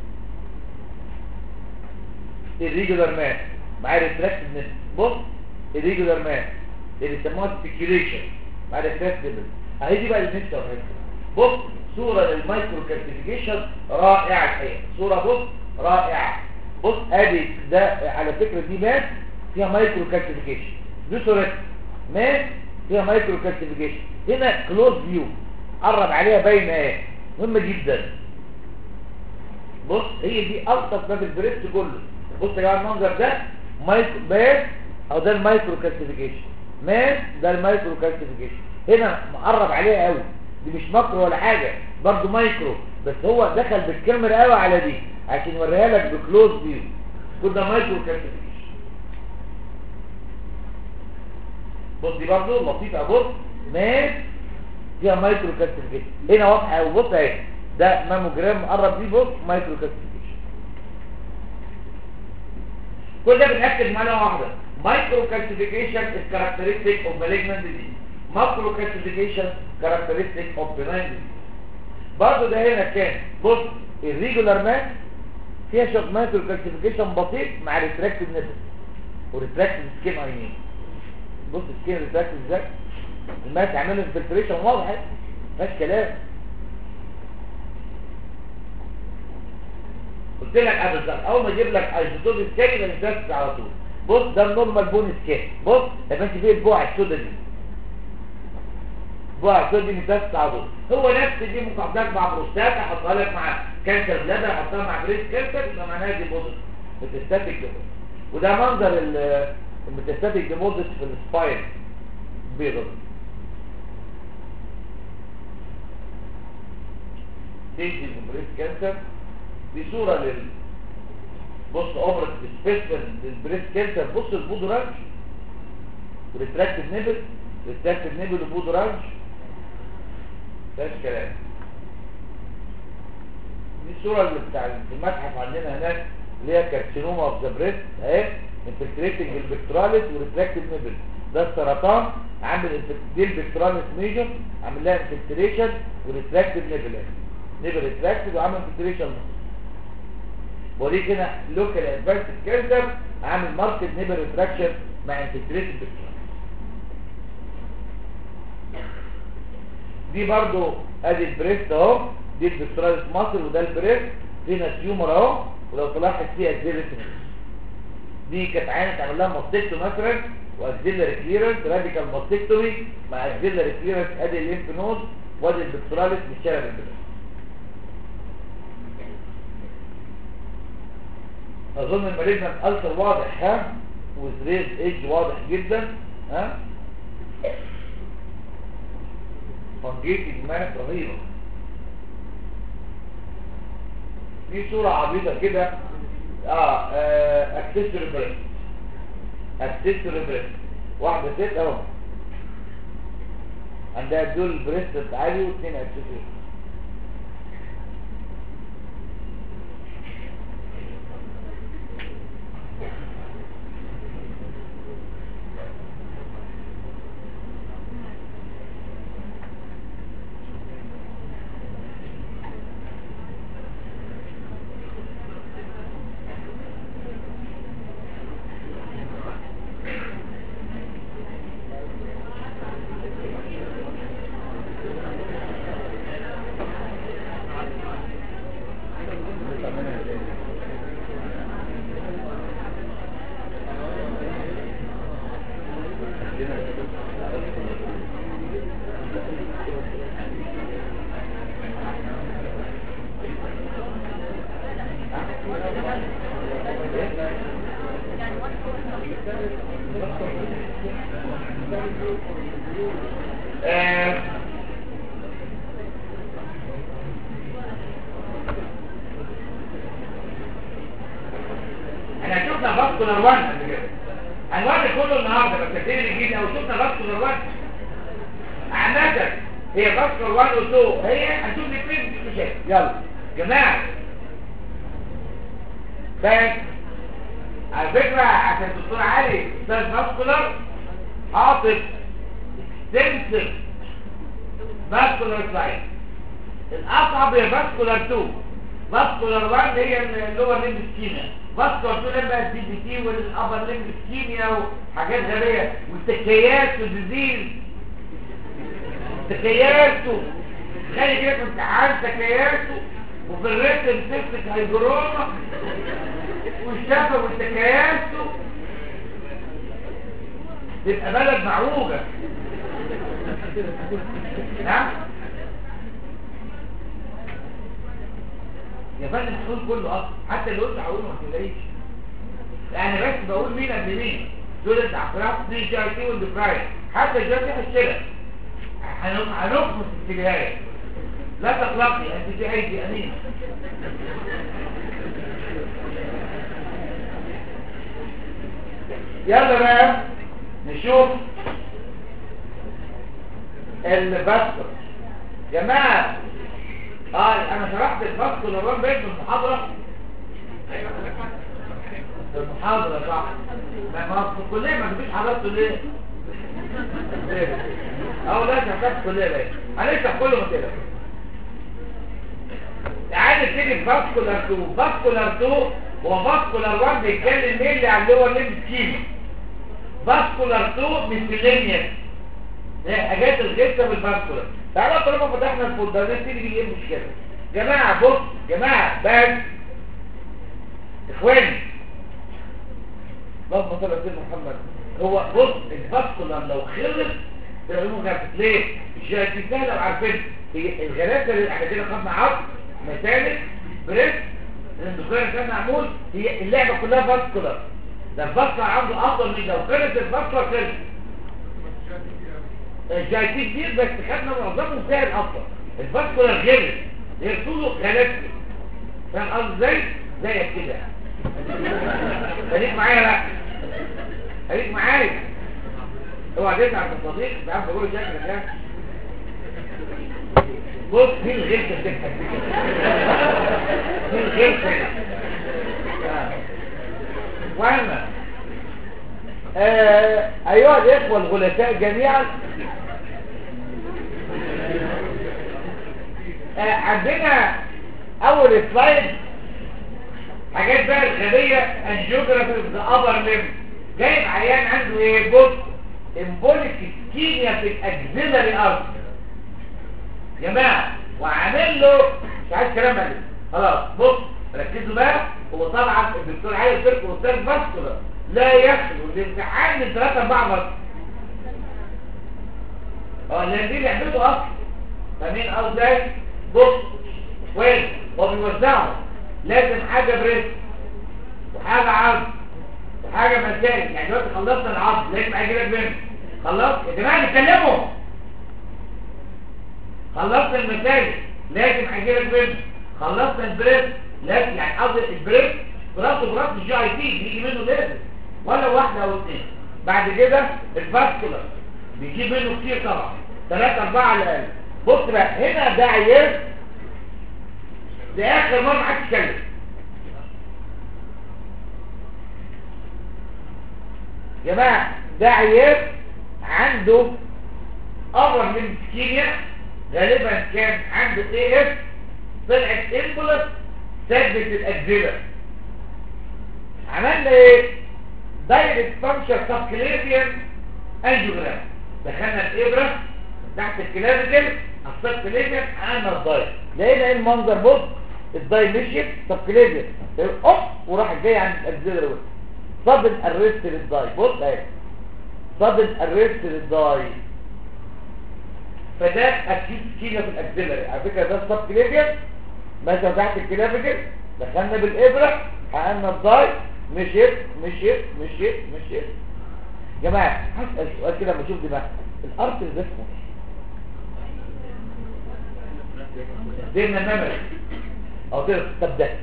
[SPEAKER 2] irregular ماس مع ريتراكتيفنس. بص irregular ماس اللي بيسموها سبيكيوليشن مع ريتراكتيفنس اهي، دي بقى اللي نفسي اوريها. بص صوره للمايكرو كالسيفيكيشن رائعه الحقيقه، صوره بص رائعه. بص ادي ده على فكره دي ماس فيها مايكرو كالسيفيكيشن، دي صوره ماس فيها مايكرو كالسيفيكيشن. هنا كلوز فيو قرب عليها باينه اهي، مهمه جدا. بص هي دي الطف ما في البريست كله. بص يا جماعه المنظر ده مايكرو ماس او ده المايكرو كالسيفيكيشن، ماس ده المايكرو كالسيفيكيشن. هنا مقرب عليها قوي، دي مش ماكرو ولا حاجه، برضه مايكرو، بس هو دخل بالكاميرا قوي على دي عشان يوريها لك بكلوز فيو. كل ده مايكرو كالسيفيكيشن. بص دي برضه لطيفه، بص ماس فيها مايكرو كالسيفيكيشن، هنا واضحه قوي. بص اهي ده ماموجرام مقرب دي، بص مايكرو كالسيفيكيشن. كل ده بنأكد معلومه واحده، micro calcification is characteristic of malignant disease. Macro calcification characteristic of benign disease. برضه ده هنا كان بص irregular mass فيها شويه micro calcification بسيط مع retracted nipple وريتراكتد سكين اينين. بص السكين ريتراكتد ازاي، الماس عامل انفلتريشن واضح مفيش كلام. قلت لك بالظبط اول ما اجيب لك ايزوتوب سكان يبقى نتست على طول. بص ده النورمال بون سكان، بص يبقى ماشي فيه البقعه السوداء دي، البقعه السوداء دي نتست على طول. هو نفس دي ممكن احطها لك مع بروستات، احطها لك مع كانسر بلادر، احطها مع بريست كانسر، يبقى معناها دي بوزيتيف ميتاستاتيك ديبوزيت. وده منظر الميتاستاتيك ديبوزيت في السباين بيضة. تيجي البريست كانسر دي صورة بص اوبرت سبيسمن للبريست كانسر. بص البودو رانش وريتراكتيف نيبل، ريتراكتيف نيبل وبودو رانش، مفيهاش كلام. دي الصورة اللي بتاع في المتحف عندنا هناك اللي هي كارسينوما اوف ذا بريست اهي، انفلتريتنج البكتراليس وريتراكتيف نيبل. ده السرطان عامل دي البكتراليس ميجر عامل لها انفلتريشن وريتراكتيف نيبل اهي، نيبل ريتراكتيف وعامل انفلتريشن. بوريك هنا لوكال ادفانسد كانسر عامل ماركت نيبل ريتراكشن مع انفلتريتد بكتراليس. دي برضو ادي البريست اهو، دي البكتراليس مصر وده البريست، هنا تيومر اهو، ولو تلاحظ فيها اكزيلري. دي كانت عينه تعمل لها ماستكتومي مثلا واكزيلري كليرنس، راديكال ماستكتومي مع اكزيلري كليرنس، ادي الليمف نود وادي البكتراليس بالشارع البريست. اظن المالجنت ألسر واضح ها، وزريز ايدج واضح جدا ها، فانجيتي دماغ رهيبه. دي صوره عبيطه كده اكسسوري بريست، اكسسوري بريست واحده ست اهو عندها دول بريست عالي واثنين اكسسوري. احنا شفنا فاسكولار 1 قبل كده، هنوري كله النهارده بس التاني الجديد او شفنا فاسكولار 1 عامة هي فاسكولار 1 و 2 هي هنشوف الاثنين مش مشاكل. يلا جماعه بس على فكره عشان الدكتور علي استاذ فاسكولار حاطط اكستنسيف فاسكولار سايت. الاصعب هي فاسكولار 2، فاسكولار 1 هي اللور ليمب اسكيميا، فاسكولار 2 لما الدي بي تي والابر ليمب اسكيميا وحاجات غبيه والتكيات وديزيز تكياته. خلي كده في امتحان تكياته وفي الريتم سيستك هيجروما والشفا والتكياته، تبقى بلد معوجه. نعم يا فندم الحلول كله اصلا، حتى اللي قلت هقوله ما تلاقيش، يعني بس بقول مين قبل مين. دول الدعفرات دي جي اي تي والدبرايد، حتى الجي اي تي هنقمص الاتجاهات. لا تقلقي انت دي ايدي امين. يلا بقى نشوف الفاسكولار. جماعه انا شرحت الفاسكولار ران بيت في المحاضره. المحاضره صح، ما في الكليه ما تجيش حضرته ليه؟ او لا تحتاج كليه بقى هنشرح كله ما كده. تعالى نبتدي فاسكولار 2. فاسكولار 2 هو فاسكولار 1 بيتكلم مين على اللور ليمب سكيما. فاسكولار 2 ميسلينيوس هي حاجات الغثه بالفاسكولار. تعالى طالما فتحنا الفولدر نبتدي بايه مشكله. جماعه بص جماعه بس اخواني اللهم صل على سيدنا محمد. هو بص الفاسكولار لو خلص تبقى غلط. ليه؟ الجي سهله وعارفين هي الغلاسه اللي احنا كده خدنا عظم مسالك بريس الاندوكراين كان معمول، هي اللعبه كلها فاسكولار. ده الفاسكولار عنده افضل من ده، وكانت الفاسكولار خلص الجي كتير بس خدنا معظمه سهل اكتر. الفاسكولار غلس يرسله غلاسه. فاهم قصدي ازاي؟ زيك كده. خليك معايا بقى، خليك معايا. اوعى تزعل من صديق ده عم بقول شكلك يعني. بص مين الغلسه بتضحك دي كده؟ مين الغلسه هنا؟ وانا ايها الاخوه الغلساء جميعا، عندنا اول سلايد حاجات بقى الغبيه. انجيوجرافي اوف ذا ابر ليم. جايب عيان عنده ايه؟ بص امبوليك اسكيميا في الاكسيلاري ارض يا جماعه، وعامل له مش عايز كلام عليه خلاص. بص ركزوا بقى. هو طبعا الدكتور عايز يفرق قدام فاسكولار لا يخلو الامتحان من 3 4 مرات. لان دي لعبته اصلا. فاهمين قصدي ازاي؟ بص وين هو بيوزعهم، لازم حاجه بريس وحاجه عرض وحاجه مسالك. يعني دلوقتي خلصنا العرض لازم اجي لك منه. خلاص يا جماعه نتكلموا. خلصنا المسالك لازم اجي لك منه. خلصنا البريس لازم، يعني قصدي البريس براس الجي اي تي بيجي منه لازم ولا واحده او اثنين. بعد كده الفاسكولار بيجيب منه كتير طبعا 3 4 على الاقل. بص بقى هنا ده عيان لاخر مره محدش يتكلم. يا جماعه ده عيان عنده امر من اسكيميا، غالبا كان عنده اي اف، طلعت امبولس ثبت الاكزيلا. عملنا ايه؟ دايركت فانكشن سبكليفيان انجيوجرام. دخلنا الابره تحت الكلافيكل السبكليفيان، عملنا الداير، لقينا ايه المنظر؟ بص الداي مشيت سبكليفيان اوب وراح جاي عند الاكزيلا. صدن الريست للداي. بص اهي صدن الريست للداي. فده اكيد كيلو في الاكزيلري. على فكره ده السبكليفيان مثلا تحت الكلافيكل، دخلنا بالابره حققنا الداي مشيت. يا جماعه هسال سؤال كده لما اشوف دي بقى. الارض ده اسمه دينا نمر او كده. طب ده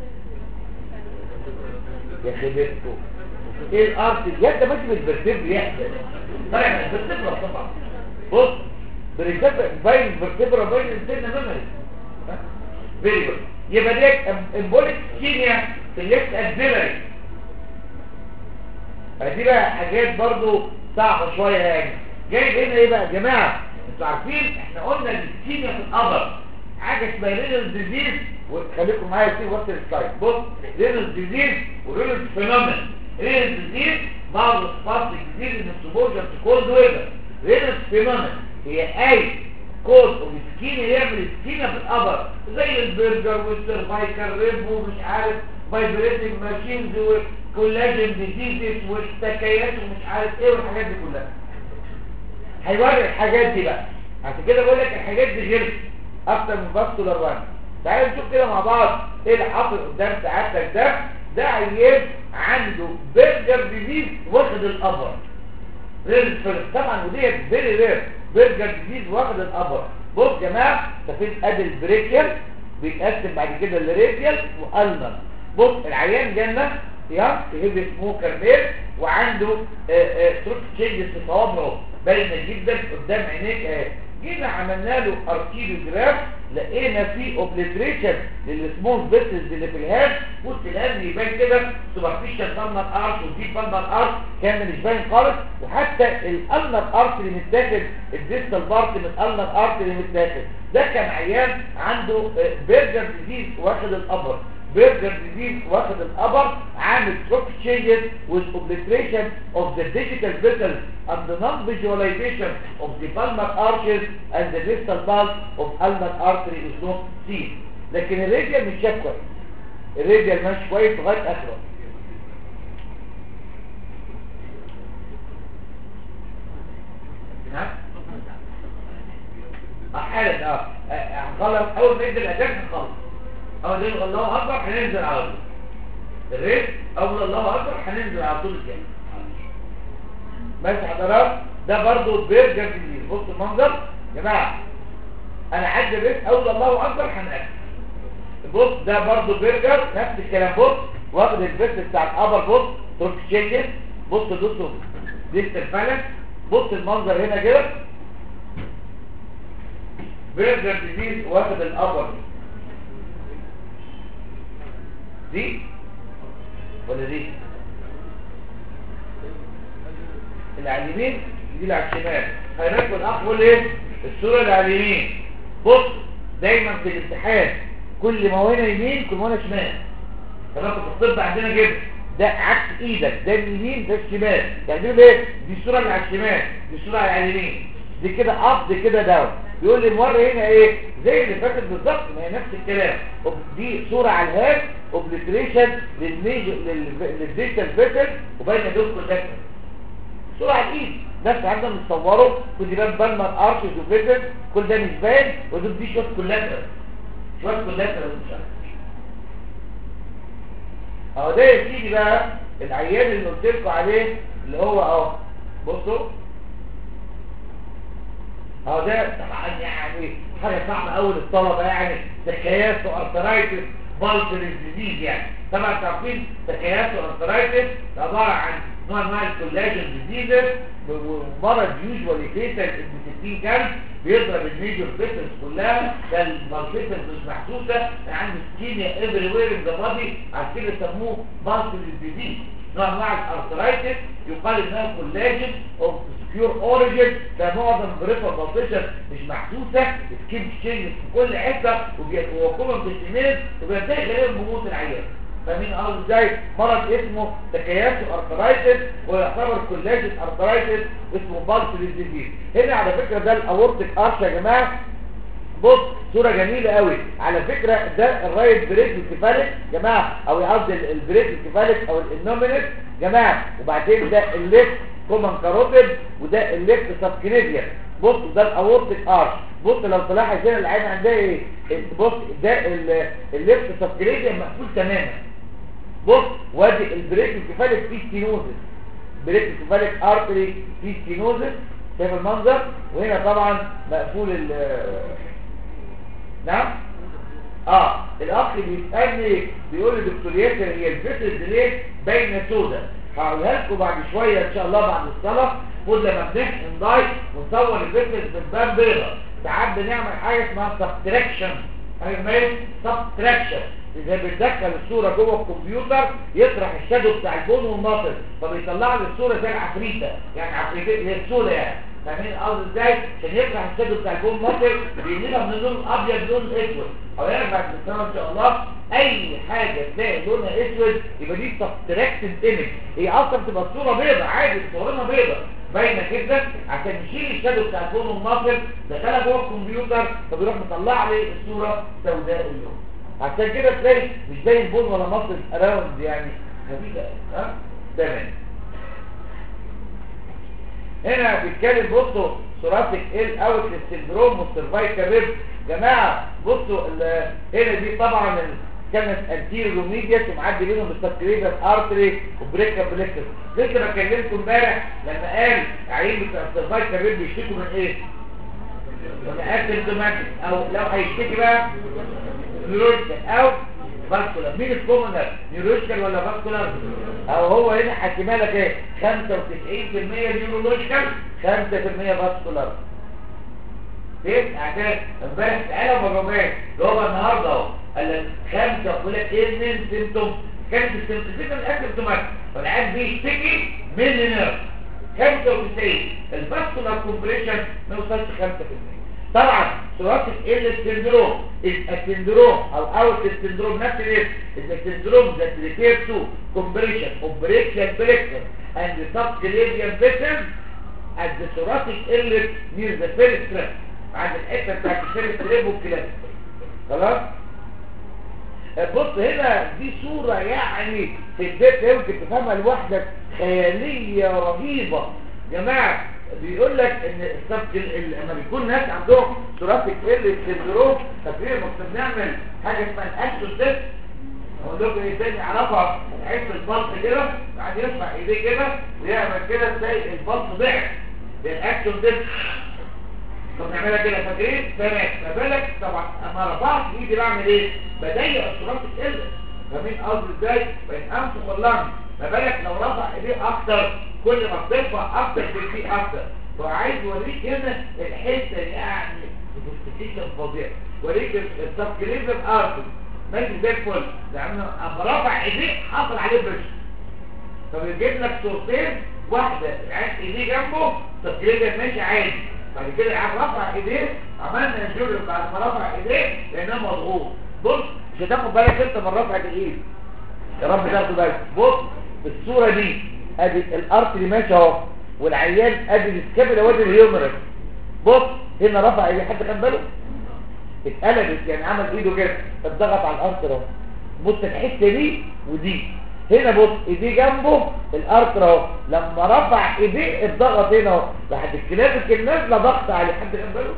[SPEAKER 2] يا خبرته ايه الارض؟ يا انت ماشي بالبرتيب يحصل طالع من البرتيب طبعا. بص بريكاب باين برتيبرا باين دينا نمر. فيري جود. يبقى ديك امبوليك كيميا في الليفت اكسيلري. دي بقى حاجات برضو صعبه شويه يعني. جايب هنا ايه بقى يا جماعه؟ انتوا عارفين احنا قلنا الكيميا في القبر حاجه اسمها رينال ديزيز، وخليكم معايا في وسط السلايد. بص رينال ديزيز ورينال فينومين. رينال ديزيز بعض الصفات الجديد من السبوجر كولد ويذر. رينال فينومين هي اي كوز ومسكينه يعمل سكينه في القبر زي البرجر والسيرفايكال ريب ومش عارف فايبريتنج ماشينز وكولاجين ديزيزز والتكيات ومش عارف ايه والحاجات دي كلها. هيوري الحاجات دي بقى. عشان كده بقول لك الحاجات دي غير اكتر من فاسكولار وان. تعالوا نشوف كده مع بعض ايه اللي حاصل قدام سعادتك. ده عيان عنده برجر ديزيز واخد القبر. طبعا وديت فيري رير. برجر ديزيز واخد القبر. بص يا جماعه تفيد ادي البريكيال بيتقسم بعد كده لريديال والنر. بص العيان جالنا يا هيفي سموكر ميل وعنده تروك تشينجز في صوابعه باينه جدا قدام عينيك اهي. جينا عملنا له اركيدوجراف لقينا فيه اوبليتريشن للسمول فيسلز اللي في الهاد. بص الهاد يبان كده سوبرفيشال بالمر ارش وديب بالمر ارش كان مش باين خالص، وحتى الالنر ارش اللي متاخد الديستال بارت من الالنر ارش اللي متاخد. ده كان عيان عنده برجر ديزيز واخد القبر. برجر ديزيز واخد القبر عامل تروك تشينجز with obliteration of the digital vessels and the non-visualization of the palmar arches and the distal bulb of ulnar artery is not seen. لكن الراديال مش شاف كويس. الراديال ماشي كويس لغايه اخره. نعم حالا هنخلص اول ما ينزل الاتاك هنخلص. اول ما يقول الله اكبر هننزل على طول الريت، اول الله اكبر هننزل على طول الجنة. بس حضرات ده برضو برجر جديد. بص المنظر يا جماعه، انا عدى الريت اول الله اكبر هنأكل. بص ده برضو برجر نفس الكلام. بص واخد البيت بتاع الابر. بص ترك تشيكن. بص دوسه ديست الفلك. بص المنظر هنا كده برجر جديد واخد الابر دي ولا دي اللي على اليمين دي اللي على الشمال. هيركب الاخر ايه الصوره اللي على اليمين. بص دايما في الامتحان كل ما هو هنا يمين كل ما هو هنا شمال. تمام في الطب عندنا كده ده عكس ايدك، ده اليمين ده الشمال. يعني دي ايه؟ دي الصوره اللي على الشمال دي الصوره اللي على اليمين. دي كده اب دي كده داون. بيقول لي المره هنا ايه زي اللي فاتت بالظبط، ما هي نفس الكلام. دي صوره على الهاب اوبليتريشن للميجر للديجيتال فيتل وبين دول كلها صوره على الايد نفس عندنا متصوره. ودي بان ارشز وفيتل كل ده مش باين. ودول دي شويه كولاترال شويه كولاترال مش عارف اهو. ده يا سيدي بقى العيان اللي قلت لكم عليه اللي هو اهو. بصوا اهو ده طبعا يعني حاجه صعبه قوي للطلبه، يعني تكياس وارثرايتس بالتر ديزيز. يعني طبعا عارفين تكياس وارثرايتس عباره عن نوع من الكولاجين ديزيز ومرض يوجوالي فيتال ابن 60 كلب بيضرب الميجور فيتلز كلها. ده المالفيتلز مش محسوسه عنده سكيميا ايفري وير ان ذا بادي، عشان كده سموه بالتر ديزيز. نوع انواع الارثرايتس يقال انها كولاجين اوف بيور اوريجين. ده معظم بريفر بالتيشن مش محسوسه سكين تشينج في كل حته وكومن بالسيميز وبينتهي غالبا بموت العيان. فاهمين قصدي ازاي؟ مرض اسمه تكياسو ارثرايتس ويعتبر كولاجين ارثرايتس اسمه بالتر ديزيز. هنا على فكره ده الاورتيك ارش يا جماعه. بص صورة جميلة قوي على فكرة. ده الرايت بريك الكفالك جماعة او قصدي البريك الكفالك او الانومينيت جماعة. وبعدين ده الليفت كومن كاروتيد وده الليفت سبكنيديا. بص ده الاورتيك ارش. بص لو تلاحظ هنا العين عندها ايه. بص ده الليفت سبكنيديا مقفول تماما. بص وادي البريك الكفالك فيه ستينوزس. بريك الكفالك ارتري فيه ستينوزس شايف المنظر. وهنا طبعا مقفول نعم الاخ بيسالني بيقول لي دكتور ياسر هي الفيتلز ليه باينه سودا؟ هقولها لكم بعد شويه ان شاء الله بعد الصلاه. خد لما بنحقن داي ونصور الفيتلز بتبان بيضاء. ساعات بنعمل حاجه اسمها سبتراكشن. حاجه اسمها ايه؟ سبتراكشن. اذا بتدخل الصوره جوه الكمبيوتر يطرح الشادو بتاع البون والناطر فبيطلع لي الصوره زي العفريته. يعني عفريته هي السودا يعني. فاهمين قصدي ازاي؟ عشان يطرح الشادو بتاع البون والناطر بينقلها من اللون الابيض لون اسود. حوالي بعد السنه ان شاء الله اي حاجه تلاقي لونها اسود يبقى دي سبتراكتد ايمج. هي اصلا بتبقى الصوره بيضاء عادي صورنا بيضاء باينه جدا عشان نشيل الشادو بتاع البون والناطر دخلها جوه الكمبيوتر فبيروح مطلع لي الصوره سوداء اللون. عشان كده تلاقي مش زي البون ولا مصر اراوند يعني خفيفه. تمام. هنا بيتكلم بصوا ثوراسيك ايل اوت للسندروم والسيرفايكال ريب جماعه. بصوا هنا دي طبعا كانت انتيريور ميدياس ومعدي بينهم السبكليفال ارتري وبريكا بليكس. لسه بكلمكم امبارح لما قال عيين بتاع السيرفايكال ريب بيشتكوا من ايه؟ من اسيمتوماتيك او لو هيشتكي بقى نيورولوجيكال او فاسكولار. مين الكومنر نيورولوجيكال ولا فاسكولار؟ او هو هنا حاكمها لك ايه 95% نيورولوجيكال 5% فاسكولار. فين عشان امبارح سالوا مجموعات اللي هو النهارده اهو قال لك 5 يقول لك ايه من سيمتوم كانت السيمتوم الاسيمتوماتيك فالعيان بيشتكي من نيرف 95. الفاسكولار كومبريشن ما يوصلش 5%. طبعا ثوراسيك ايل سيندروم السندروم او اوت السندروم نفس الاسم السندروم that refer to compression of brachial plexus and the subclavian vessels at the thoracic inlet near the first rib عند الحته بتاعت الفيرست ريب والكلاسيك. خلاص بص هنا دي صورة يعني في البيت يمكن تفهمها لوحدك، خيالية رهيبة. جماعة بيقول لك ان لما بيكون ناس عندهم ثوراسيك إيل سيندروم، فاكرين كنا بنعمل حاجة اسمها الاكشن تيست. اقول لكم ايه تاني اعرفها؟ عيش البلط كده، بعد يرفع ايديه كده ويعمل كده تلاقي البلط ضعف. ده الاكشن تيست طب نعملها كده، فاكرين؟ تمام. ما بالك طبعا اما رفعت ايدي بعمل ايه؟ بضيق الثوراسيك إيل. فاهمين قصدي ازاي؟ بينقمصوا اللنج. ما بالك لو رفع ايديه اكتر، كل ما بترفع اكتر بتديه اكتر. فعايز اوريك هنا الحته يعني سوفيستيكيشن فظيع، اوريك السبكليفر ارتري ماشي زي الفل، لانه اما رفع ايديه حصل عليه بريشر. فبيجيب لك صورتين، واحده العين ايديه جنبه السبكليفر ماشي عادي، بعد كده قاعد رفع ايديه، عملنا الجولر بعد ما رفع ايديه لانه مضغوط. بص مش هتاخد بالك انت من رفعه الايد، يا رب تاخد بالك. بص الصوره دي ادي الارتري ماشي اهو، والعيان ادي السكابولا وادي الهيومرس. بص هنا رفع ايديه، حد خد باله؟ اتقلبت يعني عمل ايده كده، اتضغط على الارتر اهو. بص الحته دي ودي هنا، بص ايديه جنبه الارتر اهو، لما رفع ايديه اتضغط هنا اهو، راحت الكلابك النازله ضغط عليه. حد خد باله؟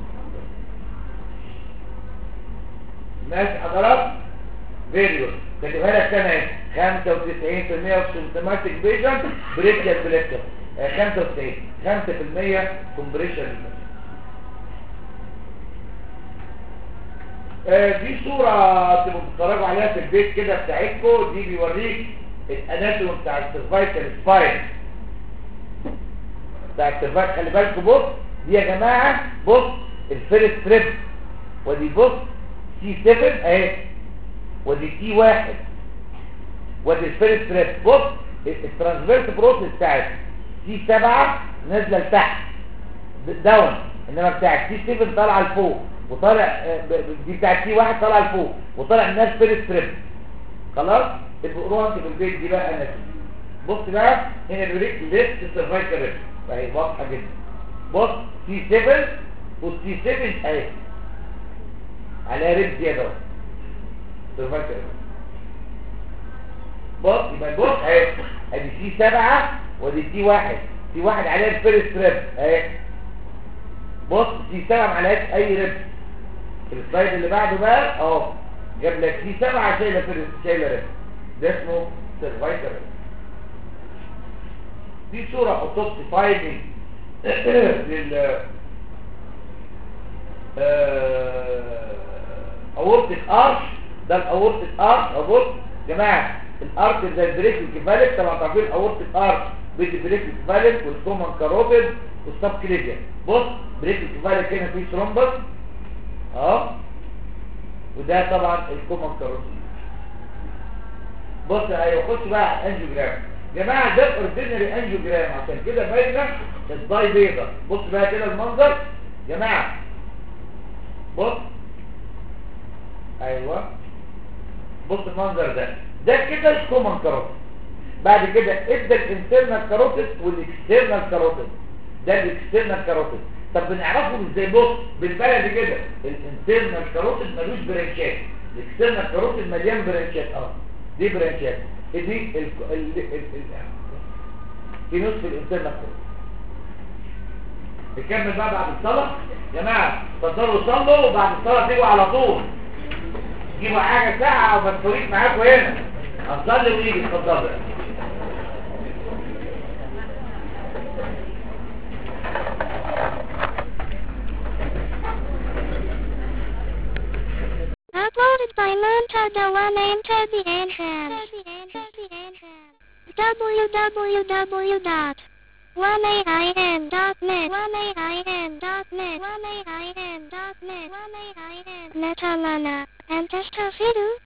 [SPEAKER 2] ماشي حضرات؟ فيديو كاتبها لك سنه ايه؟ 95% اوف سيمتوماتيك فيجن بريكيال بريكتر، 95 5% كومبريشن. دي صورة تبقوا بتتفرجوا عليها في البيت كده بتاعتكم، دي بيوريك الاناتومي بتاع السيرفايكال سباين بتاع السيرفايكال. خلي بالكم بص دي يا جماعة، بص الفيرست تريب، ودي بص سي 7 اهي، ودي سي 1، ودي الفيرست تريب. بص الترانسفيرس بروسيس بتاعت سي 7 نازله لتحت داون، انما بتاعت سي 7 طالعه لفوق، وطالع دي بتاعت سي 1 طالعه لفوق، وطالع الناس فيرست تريب. خلاص تبقوا انت في البيت دي بقى. انا بص بقى هنا بيوريك ليفت سيرفايكال ريب اهي واضحه جدا. بص سي 7 والسي 7 اهي عليها ريب زياده اهو سيرفايكال ريب. بص يبقى بص اهي ادي سي 7 ودي سي 1، سي 1 عليها الفيرست ريب اهي. بص سي 7 ما عليهاش اي ريب. في السلايد اللي بعده بقى اهو جاب لك سي 7 شايله ريب، ده اسمه سيرفايكال ريب. دي صوره اوتوبسي فايندنج لل اورتيك ارش. ده الاورتيك ارش اهو. بص يا جماعه الارك زي البريك الكفالك، طبعا عارفين الاورتيك ارش بيدي بريك الكفالك والكومن كاروتيد والسب كليفيا. بص بريك الكفالك هنا فيه ثرومبس وده طبعا الكومن كاروتيد. بص ايوه خش بقى على الانجيوجرام. يا جماعه ده الاوردينري انجيوجرام، عشان كده باينه الضاي بيضه. بص بقى كده المنظر يا جماعه، بص ايوه بص المنظر ده كده الكومن كاروتيد. بعد كده ادى الانترنال كاروتيد والاكسترنال كاروتيد، ده الاكسترنال كاروتيد. طب بنعرفه ازاي؟ بص بالبلدي كده الانترنال كاروتيد ملوش برانشات، الاكسترنال كاروتيد مليان برانشات. دي برانشات، دي في نص الانترنال كاروتيد. نكمل بقى بعد الصلاه يا جماعه. اتفضلوا صلوا وبعد الصلاه تيجوا على طول جيبوا حاجه ساعه او مسؤولين معاكم هنا هنصلي ونيجي. اتفضلوا.
[SPEAKER 1] Uploaded by Monta Dewan into the entrance. www.1ain.net Netalana and Testafidu